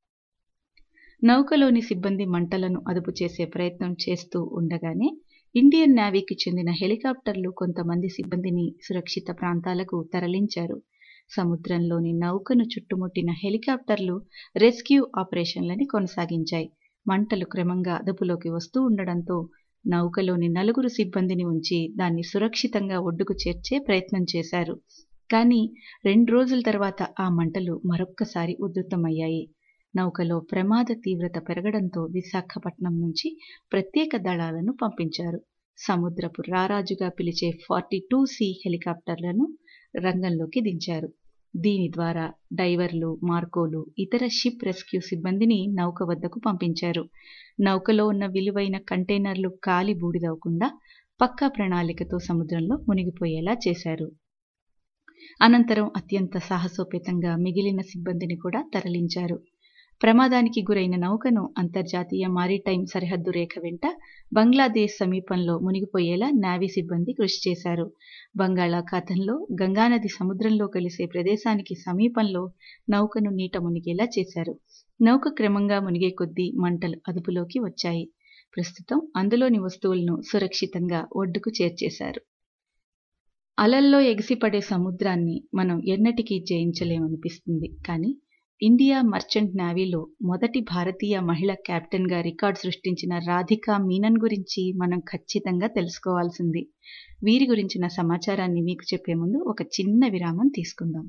నౌకలోని సిబ్బంది మంటలను అదుపు చేసే ప్రయత్నం చేస్తూ ఉండగానే ఇండియన్ నేవీకి చెందిన హెలికాప్టర్లు కొంతమంది సిబ్బందిని సురక్షిత ప్రాంతాలకు తరలించారు. సముద్రంలోని నౌకను చుట్టుముట్టిన హెలికాప్టర్లు రెస్క్యూ ఆపరేషన్లని కొనసాగించాయి. మంటలు క్రమంగా అదుపులోకి వస్తూ ఉండడంతో నౌకలోని నలుగురు సిబ్బందిని ఉంచి దాన్ని సురక్షితంగా ఒడ్డుకు చేర్చే ప్రయత్నం చేశారు. కానీ రెండు రోజుల తర్వాత ఆ మంటలు మరొక్కసారి ఉధృతమయ్యాయి. నౌకలో ప్రమాద తీవ్రత పెరగడంతో విశాఖపట్నం నుంచి ప్రత్యేక దళాలను పంపించారు. సముద్రపు రారాజుగా పిలిచే ఫార్టీ టూ సి హెలికాప్టర్లను రంగంలోకి దించారు. దీని ద్వారా డైవర్లు, మార్కోలు, ఇతర షిప్ రెస్క్యూ సిబ్బందిని నౌక వద్దకు పంపించారు. నౌకలో ఉన్న విలువైన కంటైనర్లు కాలి బూడిదవకుండా పక్కా ప్రణాళికతో సముద్రంలో మునిగిపోయేలా చేశారు. అనంతరం అత్యంత సాహసోపేతంగా మిగిలిన సిబ్బందిని కూడా తరలించారు. ప్రమాదానికి గురైన నౌకను అంతర్జాతీయ మారిటైమ్ సరిహద్దు రేఖ వెంట బంగ్లాదేశ్ సమీపంలో మునిగిపోయేలా నావీ సిబ్బంది కృషి చేశారు. బంగాళాఖాతంలో గంగానది సముద్రంలో కలిసే ప్రదేశానికి సమీపంలో నౌకను నీట మునిగేలా చేశారు. నౌక క్రమంగా మునిగే కొద్దీ మంటలు అదుపులోకి వచ్చాయి. ప్రస్తుతం అందులోని వస్తువులను సురక్షితంగా ఒడ్డుకు చేర్చేశారు. అలల్లో ఎగిసిపడే సముద్రాన్ని మనం ఎన్నటికీ జయించలేమనిపిస్తుంది. కానీ ఇండియా మర్చెంట్ నేవీలో మొదటి భారతీయ మహిళ కెప్టెన్గా రికార్డు సృష్టించిన రాధికా మీనన్ గురించి మనం ఖచ్చితంగా తెలుసుకోవాల్సింది. వీరి గురించిన సమాచారాన్ని మీకు చెప్పే ముందు ఒక చిన్న విరామం తీసుకుందాం.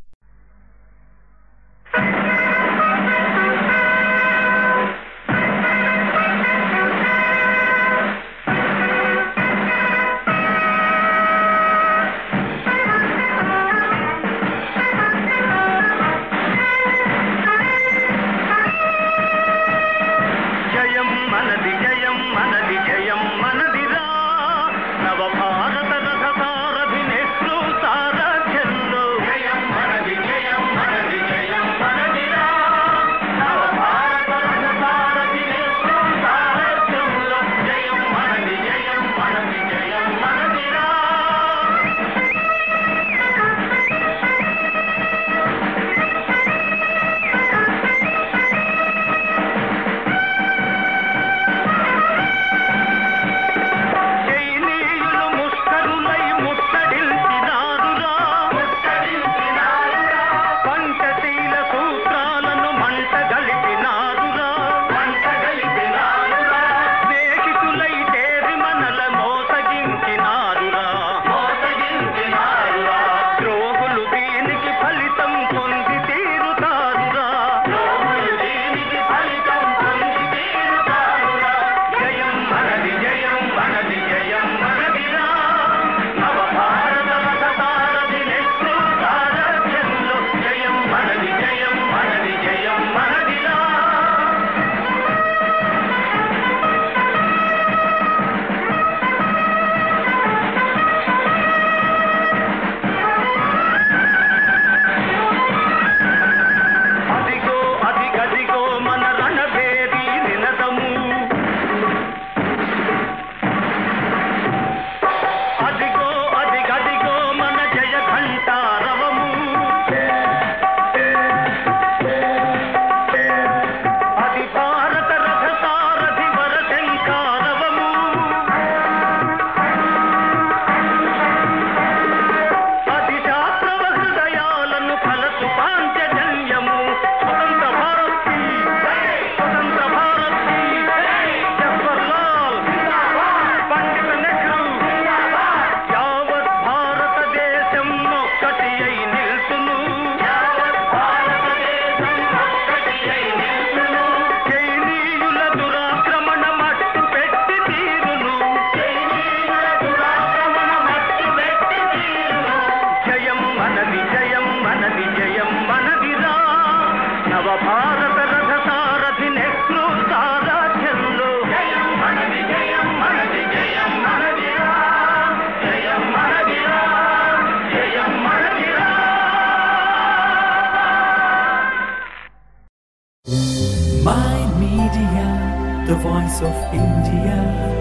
the voice of India.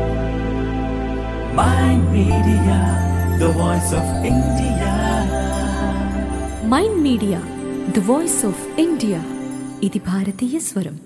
Mind Media, the voice of India. Mind media the voice of India. ఇది భారతీయ స్వరం.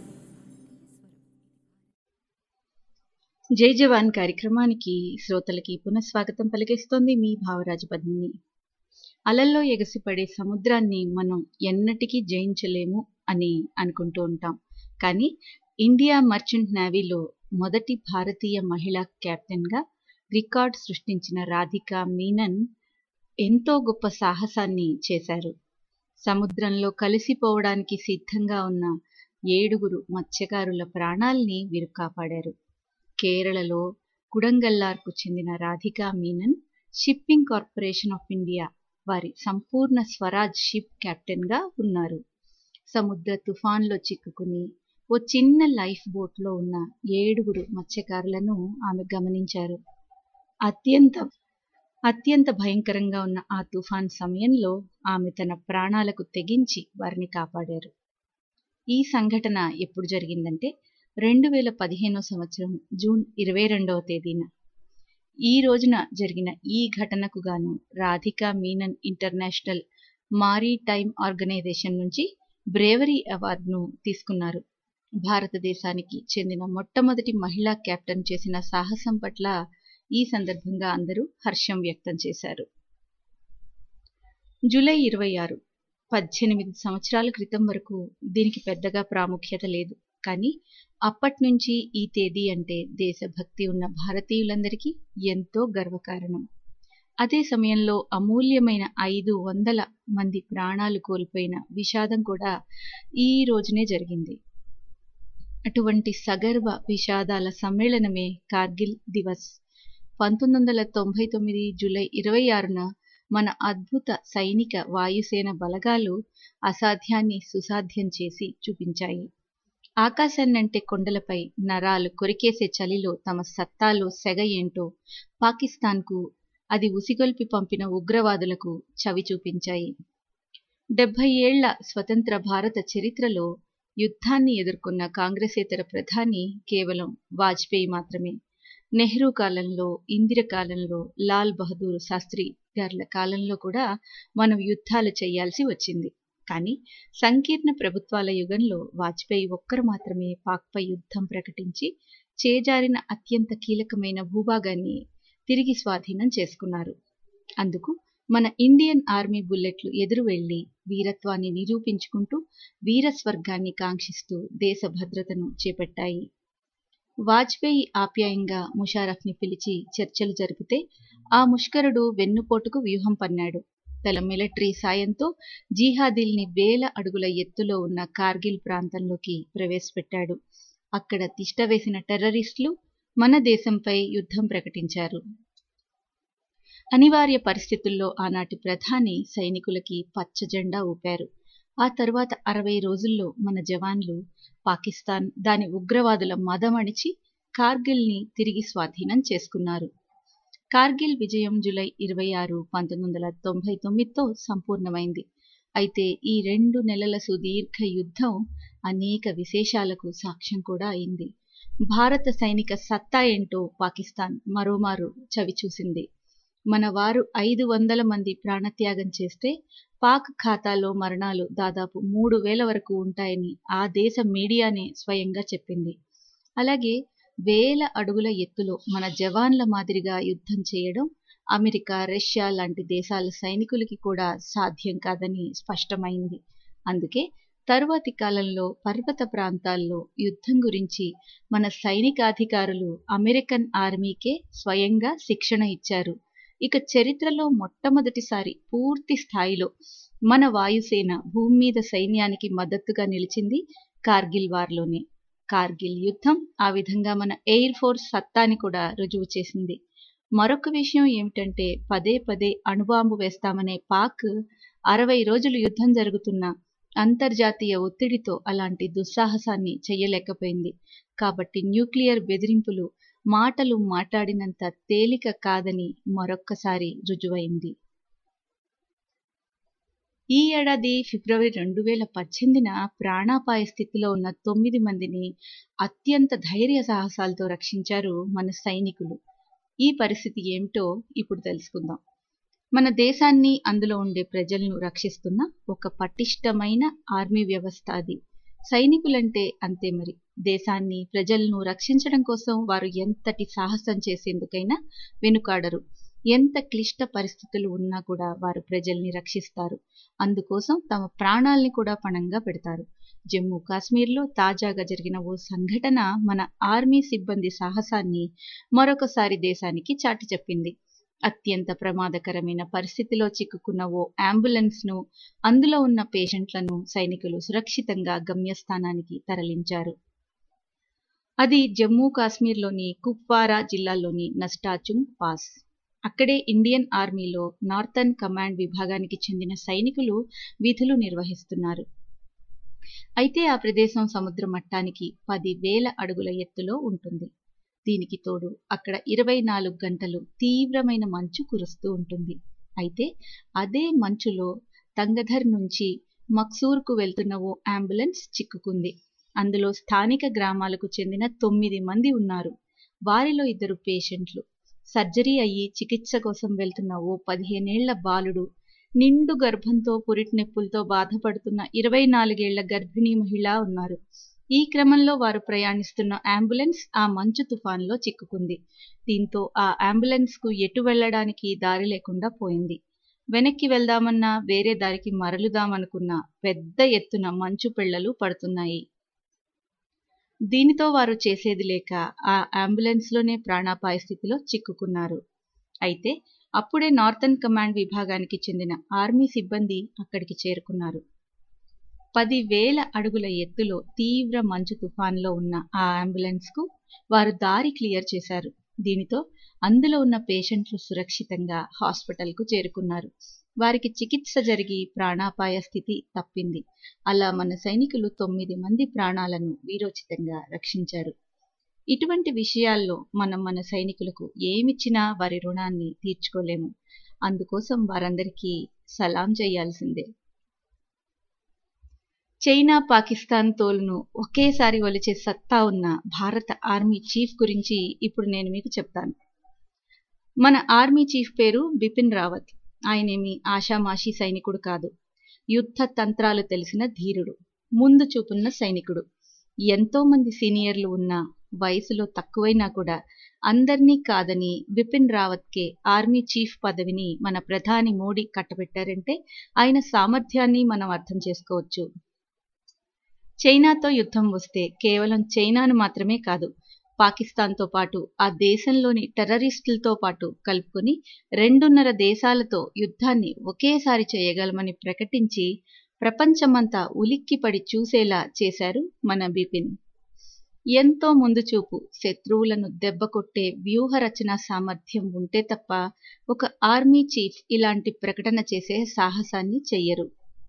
జై జవాన్ కార్యక్రమానికి శ్రోతలకి పునఃస్వాగతం పలికిస్తోంది మీ భావరాజు పద్మిని. అలల్లో ఎగసిపడే సముద్రాన్ని మనం ఎన్నటికీ జయించలేము అని అనుకుంటూ ఉంటాం. కానీ ఇండియా మర్చెంట్ నేవీలో మొదటి భారతీయ మహిళా కెప్టెన్గా రికార్డ్ సృష్టించిన రాధికా మీనన్ ఎంతో గొప్ప సాహసాన్ని చేశారు. సముద్రంలో కలిసిపోవడానికి సిద్ధంగా ఉన్న ఏడుగురు మత్స్యకారుల ప్రాణాల్ని వీరు కాపాడారు. కేరళలో కుడంగల్లార్కు చెందిన Radhika Menon shipping corporation of India వారి సంపూర్ణ స్వరాజ్ షిప్ కెప్టెన్గా ఉన్నారు. సముద్ర తుఫాన్లో చిక్కుకుని ఓ చిన్న లైఫ్ బోట్లో ఉన్న ఏడుగురు మత్స్యకారులను ఆమె గమనించారు. అత్యంత అత్యంత భయంకరంగా ఉన్న ఆ తుఫాన్ సమయంలో ఆమె తన ప్రాణాలకు తెగించి వారిని కాపాడారు. ఈ సంఘటన ఎప్పుడు జరిగిందంటే రెండు వేల పదిహేనో సంవత్సరం జూన్ ఇరవై రెండవ తేదీన. ఈ రోజున జరిగిన ఈ ఘటనకు గాను Radhika Menon international maritime organisation నుంచి బ్రేవరీ అవార్డును తీసుకున్నారు. భారతదేశానికి చెందిన మొట్టమొదటి మహిళా కెప్టెన్ చేసిన సాహసం పట్ల ఈ సందర్భంగా అందరూ హర్షం వ్యక్తం చేశారు. జూలై ఇరవై ఆరు పద్దెనిమిది సంవత్సరాల క్రితం వరకు దీనికి పెద్దగా ప్రాముఖ్యత లేదు. కానీ అప్పటి నుంచి ఈ తేదీ అంటే దేశభక్తి ఉన్న భారతీయులందరికీ ఎంతో గర్వకారణం. అదే సమయంలో అమూల్యమైన ఐదు వందల మంది ప్రాణాలు కోల్పోయిన విషాదం కూడా ఈ రోజునే జరిగింది. అటువంటి సగర్వ విషాదాల సమ్మేళనమే కార్గిల్ దివస్. పంతొమ్మిది వందల తొంభై తొమ్మిది జూలై ఇరవై ఆరున మన అద్భుత సైనిక వాయుసేన బలగాలు అసాధ్యాన్ని సుసాధ్యం చేసి చూపించాయి. ఆకాశాన్నంటే కొండలపై నరాలు కొరికేసే చలిలో తమ సత్తాలో సెగ ఏంటో పాకిస్తాన్కు అది ఉసిగొల్పి పంపిన ఉగ్రవాదులకు చవి చూపించాయి. డెబ్బై ఏళ్ల స్వతంత్ర భారత చరిత్రలో యుద్ధాన్ని ఎదుర్కొన్న కాంగ్రెసేతర ప్రధాని కేవలం వాజ్పేయి మాత్రమే. నెహ్రూ కాలంలో, ఇందిర కాలంలో, లాల్ బహదూర్ శాస్త్రి గార్ల కాలంలో కూడా మనం యుద్ధాలు చేయాల్సి వచ్చింది. కానీ సంకీర్ణ ప్రభుత్వాల యుగంలో వాజ్పేయి ఒక్కరు మాత్రమే పాక్పై యుద్ధం ప్రకటించి చేజారిన అత్యంత కీలకమైన భూభాగాన్ని తిరిగి స్వాధీనం చేసుకున్నారు. అందుకు మన ఇండియన్ ఆర్మీ బుల్లెట్లు ఎదురు వెళ్లి వీరత్వాన్ని నిరూపించుకుంటూ వీరస్వర్గాన్ని కాంక్షిస్తూ దేశ భద్రతను చేపట్టాయి. వాజ్పేయి ఆప్యాయంగా ముషారఫ్ని పిలిచి చర్చలు జరిపితే ఆ ముష్కరుడు వెన్నుపోటుకు వ్యూహం పన్నాడు. తన మిలిటరీ సాయంతో జిహాదీల్ని వేల అడుగుల ఎత్తులో ఉన్న కార్గిల్ ప్రాంతంలోకి ప్రవేశపెట్టాడు. అక్కడ తిష్టవేసిన టెర్రరిస్టులు మన దేశంపై యుద్ధం ప్రకటించారు. అనివార్య పరిస్థితుల్లో ఆనాటి ప్రధాని సైనికులకి పచ్చ జెండా ఊపారు. ఆ తర్వాత అరవై రోజుల్లో మన జవాన్లు పాకిస్తాన్ దాని ఉగ్రవాదుల మదమణిచి కార్గిల్ని తిరిగి స్వాధీనం చేసుకున్నారు. కార్గిల్ విజయం జూలై ఇరవై ఆరు పంతొమ్మిది వందల తొంభై తొమ్మిదితో సంపూర్ణమైంది. అయితే ఈ రెండు నెలల సుదీర్ఘ యుద్ధం అనేక విశేషాలకు సాక్ష్యం కూడా అయింది. భారత సైనిక సత్తా ఏంటో పాకిస్తాన్ మరోమారు చవిచూసింది. మన వారు ఐదు వందల మంది ప్రాణత్యాగం చేస్తే పాక్ ఖాతాలో మరణాలు దాదాపు మూడు వేల వరకు ఉంటాయని ఆ దేశ మీడియానే స్వయంగా చెప్పింది. అలాగే వేల అడుగుల ఎత్తులో మన జవాన్ల మాదిరిగా యుద్ధం చేయడం అమెరికా, రష్యా లాంటి దేశాల సైనికులకి కూడా సాధ్యం కాదని స్పష్టమైంది. అందుకే తరువాతి కాలంలో పర్వత ప్రాంతాల్లో యుద్ధం గురించి మన సైనికాధికారులు అమెరికన్ ఆర్మీకే స్వయంగా శిక్షణ ఇచ్చారు. ఇక చరిత్రలో మొట్టమొదటిసారి పూర్తి స్థాయిలో మన వాయుసేన భూమి మీద సైన్యానికి మద్దతుగా నిలిచింది కార్గిల్ వార్లోనే. కార్గిల్ యుద్ధం ఆ విధంగా మన ఎయిర్ ఫోర్స్ సత్తాని కూడా రుజువు చేసింది. మరొక విషయం ఏమిటంటే పదే పదే అణుబాంబు వేస్తామనే పాక్ అరవై రోజులు యుద్ధం జరుగుతున్న అంతర్జాతీయ ఒత్తిడితో అలాంటి దుస్సాహసాన్ని చెయ్యలేకపోయింది. కాబట్టి న్యూక్లియర్ బెదిరింపులు మాటలు మాట్లాడినంత తేలిక కాదని మరొక్కసారి రుజువైంది. ఈ ఏడాది ఫిబ్రవరి రెండు వేల పద్దెనిమిదిన ప్రాణాపాయ స్థితిలో ఉన్న తొమ్మిది మందిని అత్యంత ధైర్య సాహసాలతో రక్షించారు మన సైనికులు. ఈ పరిస్థితి ఏమిటో ఇప్పుడు తెలుసుకుందాం. మన దేశాన్ని, అందులో ఉండే ప్రజలను రక్షిస్తున్న ఒక పటిష్టమైన ఆర్మీ వ్యవస్థ అది. సైనికులంటే అంతే మరి. దేశాన్ని, ప్రజలను రక్షించడం కోసం వారు ఎంతటి సాహసం చేసేందుకైనా వెనుకాడరు. ఎంత క్లిష్ట పరిస్థితులు ఉన్నా కూడా వారు ప్రజల్ని రక్షిస్తారు. అందుకోసం తమ ప్రాణాల్ని కూడా పణంగా పెడతారు. జమ్మూ కాశ్మీర్లో తాజాగా జరిగిన ఓ సంఘటన మన ఆర్మీ సిబ్బంది సాహసాన్ని మరొకసారి దేశానికి చాటి చెప్పింది. అత్యంత ప్రమాదకరమైన పరిస్థితిలో చిక్కుకున్న ఓ అంబులెన్స్ ను, అందులో ఉన్న పేషెంట్లను సైనికులు సురక్షితంగా గమ్యస్థానానికి తరలించారు. అది జమ్మూ కాశ్మీర్లోని కుప్వారా జిల్లాలోని నస్టాచుంగ్ పాస్. అక్కడే ఇండియన్ ఆర్మీలో నార్థర్న్ కమాండ్ విభాగానికి చెందిన సైనికులు విధులు నిర్వహిస్తున్నారు. అయితే ఆ ప్రదేశం సముద్ర మట్టానికి పదివేల అడుగుల ఎత్తులో ఉంటుంది. దీనికి తోడు అక్కడ ఇరవై నాలుగు గంటలు తీవ్రమైన మంచు కురుస్తూ ఉంటుంది. అయితే అదే మంచులో తంగధర్ నుంచి మక్సూర్కు వెళ్తున్న ఓ అంబులెన్స్ చిక్కుకుంది. అందులో స్థానిక గ్రామాలకు చెందిన తొమ్మిది మంది ఉన్నారు. వారిలో ఇద్దరు పేషెంట్లు, సర్జరీ అయ్యి చికిత్స కోసం వెళ్తున్న ఓ పదిహేనేళ్ల బాలుడు, నిండు గర్భంతో పురిటి నొప్పులతో బాధపడుతున్న ఇరవై నాలుగేళ్ల గర్భిణీ మహిళ ఉన్నారు. ఈ క్రమంలో వారు ప్రయాణిస్తున్న అంబులెన్స్ ఆ మంచు తుఫాన్లో చిక్కుకుంది. దీంతో ఆ అంబులెన్స్ కు ఎటు వెళ్లడానికి దారి లేకుండా పోయింది. వెనక్కి వెళ్దామన్నా వేరే దారికి మరలుదామనుకున్నా పెద్ద ఎత్తున మంచు పెళ్లలు పడుతున్నాయి. దీనితో వారు చేసేది లేక ఆ అంబులెన్స్ లోనే ప్రాణాపాయ స్థితిలో చిక్కుకున్నారు. అయితే అప్పుడే నార్థర్న్ కమాండ్ విభాగానికి చెందిన ఆర్మీ సిబ్బంది అక్కడికి చేరుకున్నారు. పదివేల అడుగుల ఎత్తులో తీవ్ర మంచు తుఫాన్లో ఉన్న ఆ అంబులెన్స్ కు వారు దారి క్లియర్ చేశారు. దీనితో అందులో ఉన్న పేషెంట్లు సురక్షితంగా హాస్పిటల్ కు చేరుకున్నారు. వారికి చికిత్స జరిగి ప్రాణాపాయ స్థితి తప్పింది. అలా మన సైనికులు తొమ్మిది మంది ప్రాణాలను వీరోచితంగా రక్షించారు. ఇటువంటి విషయాల్లో మనం మన సైనికులకు ఏమిచ్చినా వారి రుణాన్ని తీర్చుకోలేము. అందుకోసం వారందరికీ సలాం చేయాల్సిందే. చైనా, పాకిస్తాన్ తోలును ఒకేసారి ఒలిచే సత్తా ఉన్న భారత ఆర్మీ చీఫ్ గురించి ఇప్పుడు నేను మీకు చెప్తాను. మన ఆర్మీ చీఫ్ పేరు బిపిన్ రావత్. ఆయనేమి ఆషామాషీ సైనికుడు కాదు. యుద్ధ తంత్రాలు తెలిసిన ధీరుడు, ముందు చూపున్న సైనికుడు. ఎంతో మంది సీనియర్లు ఉన్నా, వయసులో తక్కువైనా కూడా అందర్నీ కాదని బిపిన్ రావత్కే ఆర్మీ చీఫ్ పదవిని మన ప్రధాని మోడీ కట్టబెట్టారంటే ఆయన సామర్థ్యాన్ని మనం అర్థం చేసుకోవచ్చు. చైనాతో యుద్ధం వస్తే కేవలం చైనాను మాత్రమే కాదు, పాకిస్తాన్తో పాటు ఆ దేశంలోని టెర్రరిస్టులతో పాటు కలుపుకొని రెండున్నర దేశాలతో యుద్ధాన్ని ఒకేసారి చేయగలమని ప్రకటించి ప్రపంచమంతా ఉలిక్కిపడి చూసేలా చేశారు మన బిపిన్. ఎంతో ముందు చూపు, శత్రువులను దెబ్బకొట్టే వ్యూహ రచనా సామర్థ్యం ఉంటే తప్ప ఒక ఆర్మీ చీఫ్ ఇలాంటి ప్రకటన చేసే సాహసాన్ని చెయ్యరు.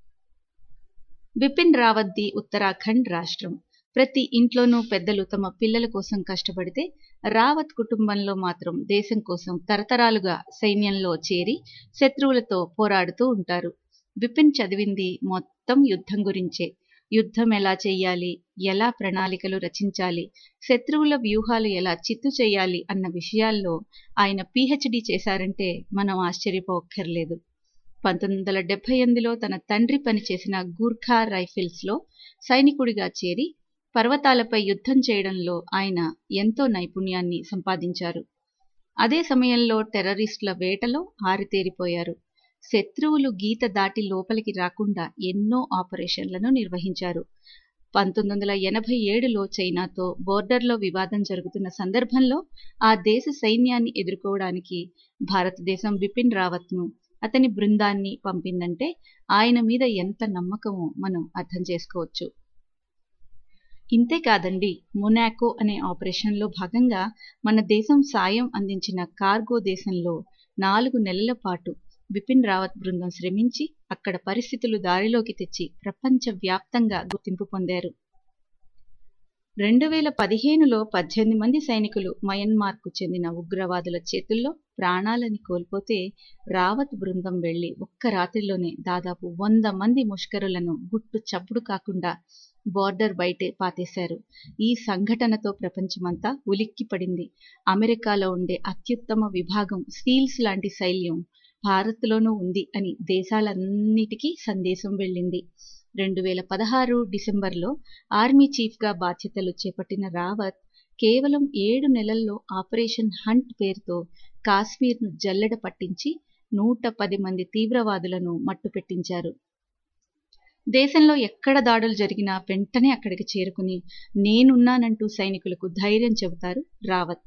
బిపిన్ రావత్ది ఉత్తరాఖండ్ రాష్ట్రం. ప్రతి ఇంట్లోనూ పెద్దలు తమ పిల్లల కోసం కష్టపడితే రావత్ కుటుంబంలో మాత్రం దేశం కోసం తరతరాలుగా సైన్యంలో చేరి శత్రువులతో పోరాడుతూ ఉంటారు. బిపిన్ చదివింది మొత్తం యుద్ధం గురించే. యుద్ధం ఎలా చెయ్యాలి, ఎలా ప్రణాళికలు రచించాలి, శత్రువుల వ్యూహాలు ఎలా చిత్తు చేయాలి అన్న విషయాల్లో ఆయన పీహెచ్డీ చేశారంటే మనం ఆశ్చర్యపోక్కర్లేదు. పంతొమ్మిది వందల డెబ్బై ఎనిమిదిలో తన తండ్రి పనిచేసిన గూర్ఖా రైఫిల్స్ లో సైనికుడిగా చేరి పర్వతాలపై యుద్ధం చేయడంలో ఆయన ఎంతో నైపుణ్యాన్ని సంపాదించారు. అదే సమయంలో టెర్రరిస్టుల వేటలో ఆరితేరిపోయారు. శత్రువులు గీత దాటి లోపలికి రాకుండా ఎన్నో ఆపరేషన్లను నిర్వహించారు. పంతొమ్మిది వందల ఎనభై ఏడులో చైనాతో బోర్డర్లో వివాదం జరుగుతున్న సందర్భంలో ఆ దేశ సైన్యాన్ని ఎదుర్కోవడానికి భారతదేశం బిపిన్ రావత్ను, అతని బృందాన్ని పంపిందంటే ఆయన మీద ఎంత నమ్మకమో మనం అర్థం చేసుకోవచ్చు. ఇంతే కాదండి, మొనాకో అనే ఆపరేషన్లో భాగంగా మన దేశం సాయం అందించిన కార్గో దేశంలో నాలుగు నెలల పాటు బిపిన్ రావత్ బృందం శ్రమించి అక్కడ పరిస్థితులు దారిలోకి తెచ్చి ప్రపంచ వ్యాప్తంగా గుర్తింపు పొందారు. రెండు వేల పదిహేనులో పద్దెనిమిది మంది సైనికులు మయన్మార్కు చెందిన ఉగ్రవాదుల చేతుల్లో ప్రాణాలని కోల్పోతే రావత్ బృందం వెళ్లి ఒక్క రాత్రిలోనే దాదాపు వంద మంది ముష్కరులను గుట్టు చప్పుడు కాకుండా బోర్డర్ బయటే పాతేశారు. ఈ సంఘటనతో ప్రపంచమంతా ఉలిక్కిపడింది. అమెరికాలో ఉండే అత్యుత్తమ విభాగం స్టీల్స్ లాంటి శైల్యం భారత్లోనూ ఉంది అని దేశాలన్నిటికీ సందేశం వెళ్ళింది. రెండు వేల పదహారు డిసెంబర్లో ఆర్మీ చీఫ్గా బాధ్యతలు చేపట్టిన రావత్ కేవలం ఏడు నెలల్లో ఆపరేషన్ హంట్ పేరుతో కాశ్మీర్ను జల్లెడ పట్టించి నూట పది మంది తీవ్రవాదులను మట్టుపెట్టించారు. దేశంలో ఎక్కడ దాడులు జరిగినా వెంటనే అక్కడికి చేరుకుని నేనున్నానంటూ సైనికులకు ధైర్యం చెబుతారు రావత్.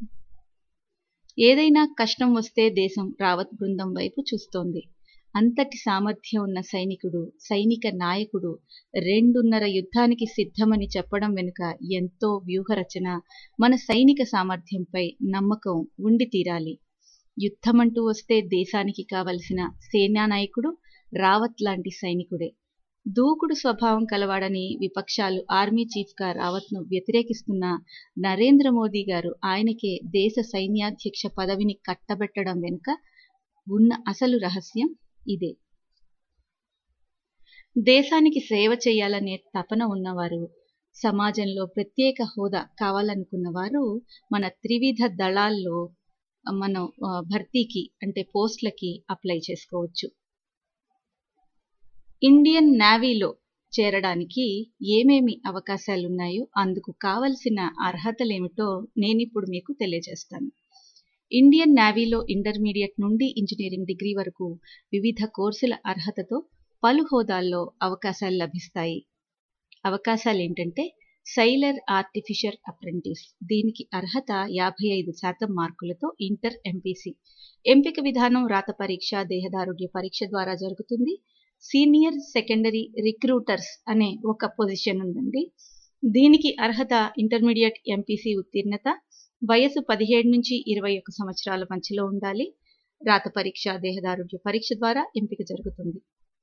ఏదైనా కష్టం వస్తే దేశం రావత్ బృందం వైపు చూస్తోంది. అంతటి సామర్థ్యం ఉన్న సైనికుడు, సైనిక నాయకుడు రెండున్నర యుద్ధానికి సిద్ధమని చెప్పడం వెనుక ఎంతో వ్యూహరచన, మన సైనిక సామర్థ్యంపై నమ్మకం ఉండి తీరాలి. యుద్ధమంటూ వస్తే దేశానికి కావలసిన సేనా నాయకుడు రావత్ లాంటి సైనికుడే. దూకుడు స్వభావం కలవాడని విపక్షాలు ఆర్మీ చీఫ్గా రావత్ను వ్యతిరేకిస్తున్న నరేంద్ర మోదీ గారు ఆయనకే దేశ సైన్యాధ్యక్ష పదవిని కట్టబెట్టడం వెనుక ఉన్న అసలు రహస్యం ఇదే. దేశానికి సేవ చేయాలనే తపన ఉన్నవారు, సమాజంలో ప్రత్యేక హోదా కావాలనుకున్న వారు మన త్రివిధ దళాల్లో మనం భర్తీకి అంటే పోస్టులకి అప్లై చేసుకోవచ్చు. ఇండియన్ నేవీలో చేరడానికి ఏమేమి అవకాశాలున్నాయో అందుకు కావలసిన అర్హతలేమిటో నేనిప్పుడు మీకు తెలియజేస్తాను. ఇండియన్ నేవీలో ఇంటర్మీడియట్ నుండి ఇంజనీరింగ్ డిగ్రీ వరకు వివిధ కోర్సుల అర్హతతో పలు హోదాల్లో అవకాశాలు లభిస్తాయి. అవకాశాలు ఏంటంటే సైలర్ ఆర్టిఫిషియర్ అప్రెంటిస్, దీనికి అర్హత యాభై ఐదు శాతం మార్కులతో ఇంటర్ ఎంపీసీ. ఎంపిక విధానం రాత పరీక్ష, దేహదారుఢ్య పరీక్ష ద్వారా జరుగుతుంది. సీనియర్ సెకండరీ రిక్రూటర్స్ అనే ఒక పొజిషన్ ఉందండి. దీనికి అర్హత ఇంటర్మీడియట్ ఎంపీసీ ఉత్తీర్ణత, వయసు పదిహేడు నుంచి ఇరవై ఒక్క సంవత్సరాల మధ్యలో ఉండాలి. రాత పరీక్ష, దేహదారుఢ్య పరీక్ష ద్వారా ఎంపిక జరుగుతుంది.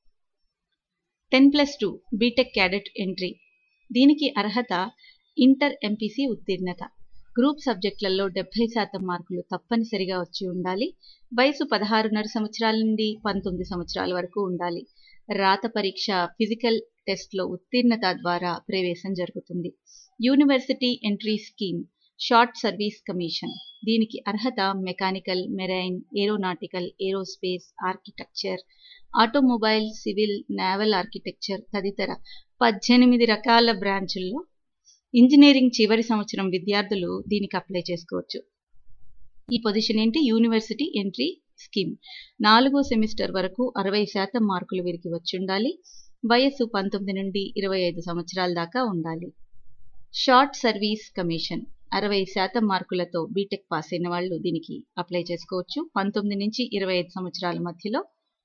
Ten plus two BTech cadet entry, దీనికి అర్హత ఇంటర్ ఎంపీసీ ఉత్తీర్ణత. గ్రూప్ సబ్జెక్టులలో డెబ్బై శాతం మార్కులు తప్పనిసరిగా వచ్చి ఉండాలి. వయసు పదహారున్నర సంవత్సరాల నుండి పంతొమ్మిది సంవత్సరాల వరకు ఉండాలి. రాత పరీక్ష, ఫిజికల్ టెస్ట్లో ఉత్తీర్ణత ద్వారా ప్రవేశం జరుగుతుంది. University entry scheme, short service commission, దీనికి అర్హత mechanical, marine, aeronautical, aerospace, architecture, automobile, civil, naval architecture తదితర పద్దెనిమిది రకాల బ్రాంచుల్లో ఇంజనీరింగ్ చివరి సంవత్సరం విద్యార్థులు దీనికి అప్లై చేసుకోవచ్చు. ఈ పొజిషన్ ఏంటి? University entry scheme. నాలుగో సెమిస్టర్ వరకు అరవై శాతం మార్కులు వీరికి వచ్చి ఉండాలి. వయస్సు పంతొమ్మిది నుండి ఇరవై ఐదు సంవత్సరాల దాకా ఉండాలి. షార్ట్ సర్వీస్ కమిషన్, అరవై శాతం మార్కులతో బీటెక్ పాస్ అయిన వాళ్ళు దీనికి అప్లై చేసుకోవచ్చు. పంతొమ్మిది నుంచి ఇరవై ఐదు సంవత్సరాల మధ్యలో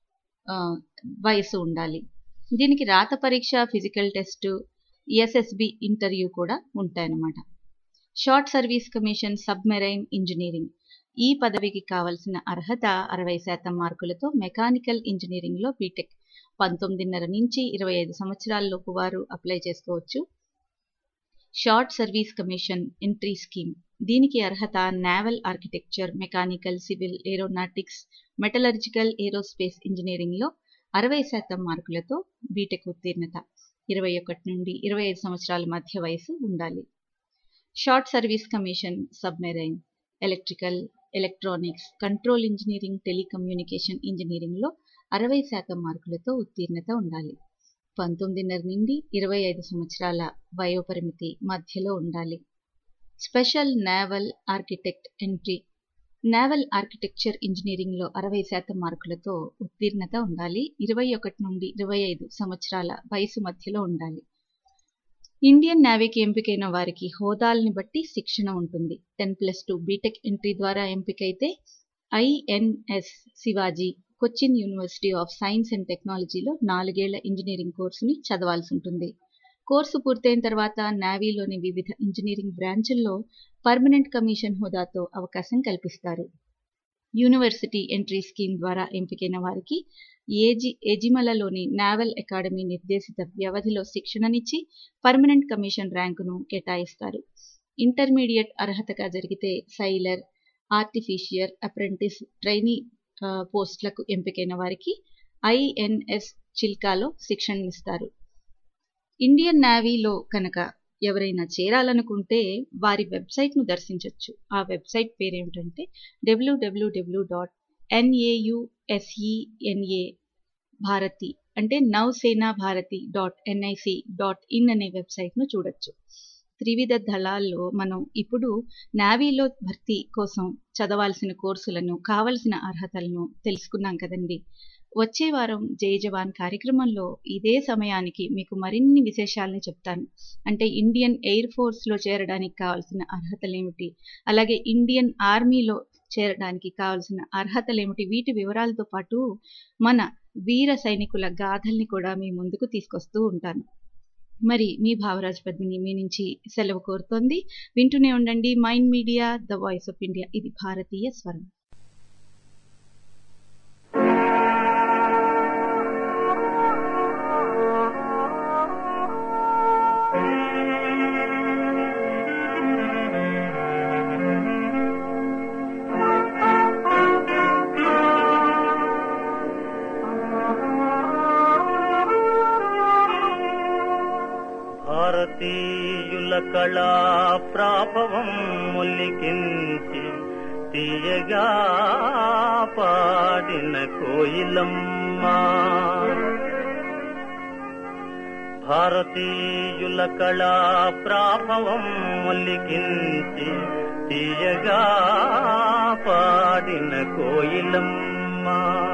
వయసు ఉండాలి. దీనికి రాత పరీక్ష, ఫిజికల్ టెస్ట్, ఎస్ఎస్బి ఇంటర్వ్యూ కూడా ఉంటాయన్నమాట. Short service commission submarine engineering, ఈ పదవికి కావలసిన అర్హత అరవై శాతం మార్కులతో మెకానికల్ ఇంజనీరింగ్లో బీటెక్, పంతొమ్మిదిన్నర నుంచి ఇరవై ఐదు సంవత్సరాల లోపు వారు అప్లై చేసుకోవచ్చు. Short service commission entry scheme, దీనికి అర్హత naval architecture, mechanical, civil, aeronautics, metallurgical, aerospace ఇంజనీరింగ్లో అరవై శాతం మార్కులతో బీటెక్ ఉత్తీర్ణత, ఇరవై ఒకటి నుండి ఇరవై ఐదు సంవత్సరాల మధ్య వయసు ఉండాలి. Short service commission submarine, electrical, electronics, control engineering, telecommunication ఇంజనీరింగ్లో అరవై శాతం మార్కులతో ఉత్తీర్ణత ఉండాలి. పంతొమ్మిదిన్నర నుండి ఇరవై ఐదు సంవత్సరాల వయోపరిమితి మధ్యలో ఉండాలి. Special naval architect entry, naval architecture ఇంజనీరింగ్లో అరవై శాతం మార్కులతో ఉత్తీర్ణత ఉండాలి. ఇరవై ఒకటి నుండి ఇరవై ఐదు సంవత్సరాల వయసు మధ్యలో ఉండాలి. ఇండియన్ నేవీకి ఎంపికైన వారికి హోదాల్ని బట్టి శిక్షణ ఉంటుంది. Ten plus two BTech entry ద్వారా ఎంపికైతే INS Shivaji, Cochin university of science and టెక్నాలజీలో నాలుగేళ్ల ఇంజనీరింగ్ కోర్సుని చదవాల్సి ఉంటుంది. కోర్సు పూర్తయిన తర్వాత నేవీలోని వివిధ ఇంజనీరింగ్ బ్రాంచుల్లో పర్మనెంట్ కమిషన్ హోదాతో అవకాశం కల్పిస్తారు. యూనివర్సిటీ ఎంట్రీ స్కీమ్ ద్వారా ఎంపికైన వారికి ఏజి ఎజిమలలోని నేవల్ అకాడమీ నిర్దేశిత వ్యవధిలో శిక్షణనిచ్చి పర్మనెంట్ కమిషన్ ర్యాంకును కేటాయిస్తారు. ఇంటర్మీడియట్ అర్హతగా జరిగితే సైలర్, ఆర్టిఫిషియర్ అప్రెంటిస్ ట్రైనీ పోస్టులకు ఎంపికైన వారికి ఐఎన్ఎస్ చిల్కాలో శిక్షణనిస్తారు. ఇండియన్ నేవీలో కనుక ఎవరైనా చేరాలనుకుంటే వారి వెబ్సైట్ను దర్శించవచ్చు. ఆ వెబ్సైట్ పేరేమిటంటే డబ్ల్యూడబ్ల్యూడబ్ల్యూ డాట్ ఎన్ఏయుఎస్ఈఎన్ఏ భారతి అంటే Nausena Bharati dot NIC dot in అనే వెబ్సైట్ను చూడొచ్చు. త్రివిధ దళాల్లో మనం ఇప్పుడు నేవీలో భర్తీ కోసం చదవాల్సిన కోర్సులను, కావలసిన అర్హతలను తెలుసుకున్నాం కదండి. వచ్చే వారం జై జవాన్ కార్యక్రమంలో ఇదే సమయానికి మీకు మరిన్ని విశేషాలని చెప్తాను. అంటే ఇండియన్ ఎయిర్ ఫోర్స్లో చేరడానికి కావాల్సిన అర్హతలేమిటి, అలాగే ఇండియన్ ఆర్మీలో చేరడానికి కావాల్సిన అర్హతలేమిటి, వీటి వివరాలతో పాటు మన వీర సైనికుల గాథల్ని కూడా మీ ముందుకు తీసుకొస్తూ ఉంటాను. మరి మీ భావరాజ్ పద్మిని మీ నుంచి సెలవు కోరుతోంది. వింటూనే ఉండండి mind media, the voice of India. ఇది భారతీయ స్వరం. కళా ప్రాభవం ములికించి తీయగా పాడిన కోయిలమ్మ. భారతీయుల కళా ప్రాభవం ములికించి తీయగా పాడిన కోయిలమ్మ.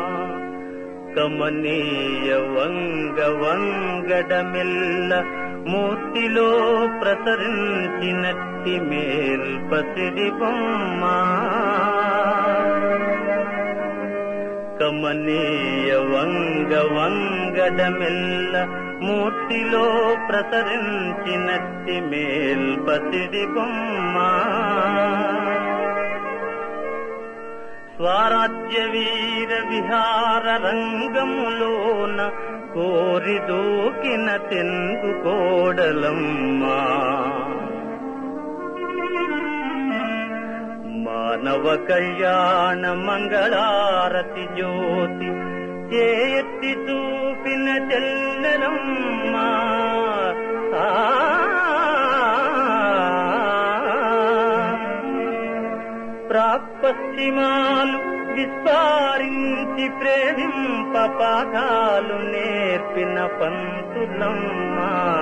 కమనీయ వంగ వంగడమెల్ల మూర్తిలో ప్రసరించినట్టి మేల్పసిడి బొమ్మ. కమనీయ వంగ వంగడమెల్ల మూర్తిలో ప్రసరించినట్టి మేల్పసిడి బొమ్మ. స్వరాజ్య వీర విహార రంగములోన కోరి దూకిన తెంగు కోడలమ్మ. మానవ కళ్యాణ మంగళారతి జ్యోతి చేతి చూపిన చెల్లెలమ్మ. ప్రాక్పశ్చిమాలు విస్పారించి ప్రేమింప పాఠాలు నేర్పిన పంతులమ్మ.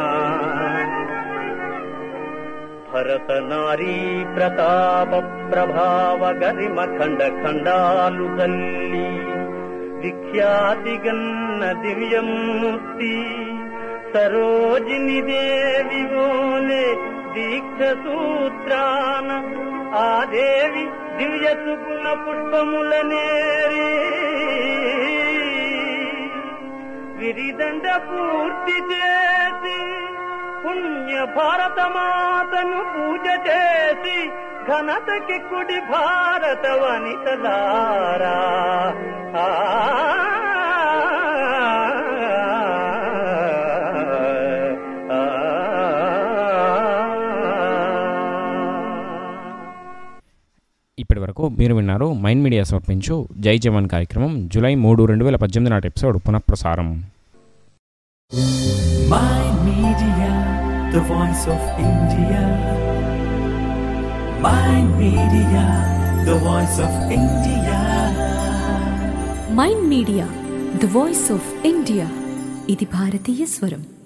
భరత నారీ ప్రతాప ప్రభావ గరిమ ఖండ ఖండాలు తల్లి విఖ్యాతి గన్న దివ్యమూర్తి సరోజిని దేవి ఓలే దీక్ష సూత్రాన ఆ దేవి దివ్య సుగుణ పుష్పములనేరి విరిదండ పూర్తి చేసి పుణ్య భారత మాతను పూజ చేసి ఘనతకి కుడి భారత వనితలారా. ఇప్పటి వరకు మీరు విన్నారు మైండ్ మీడియా సమర్పించు జై జవాన్ కార్యక్రమం జూలై మూడు రెండు వేల పద్దెనిమిది నాటి ఎపిసోడ్ పునఃప్రసారం. Mind Media, the voice of India. Mind Media, the voice of India. Mind media the voice of India. ఇది భారతీయ స్వరం.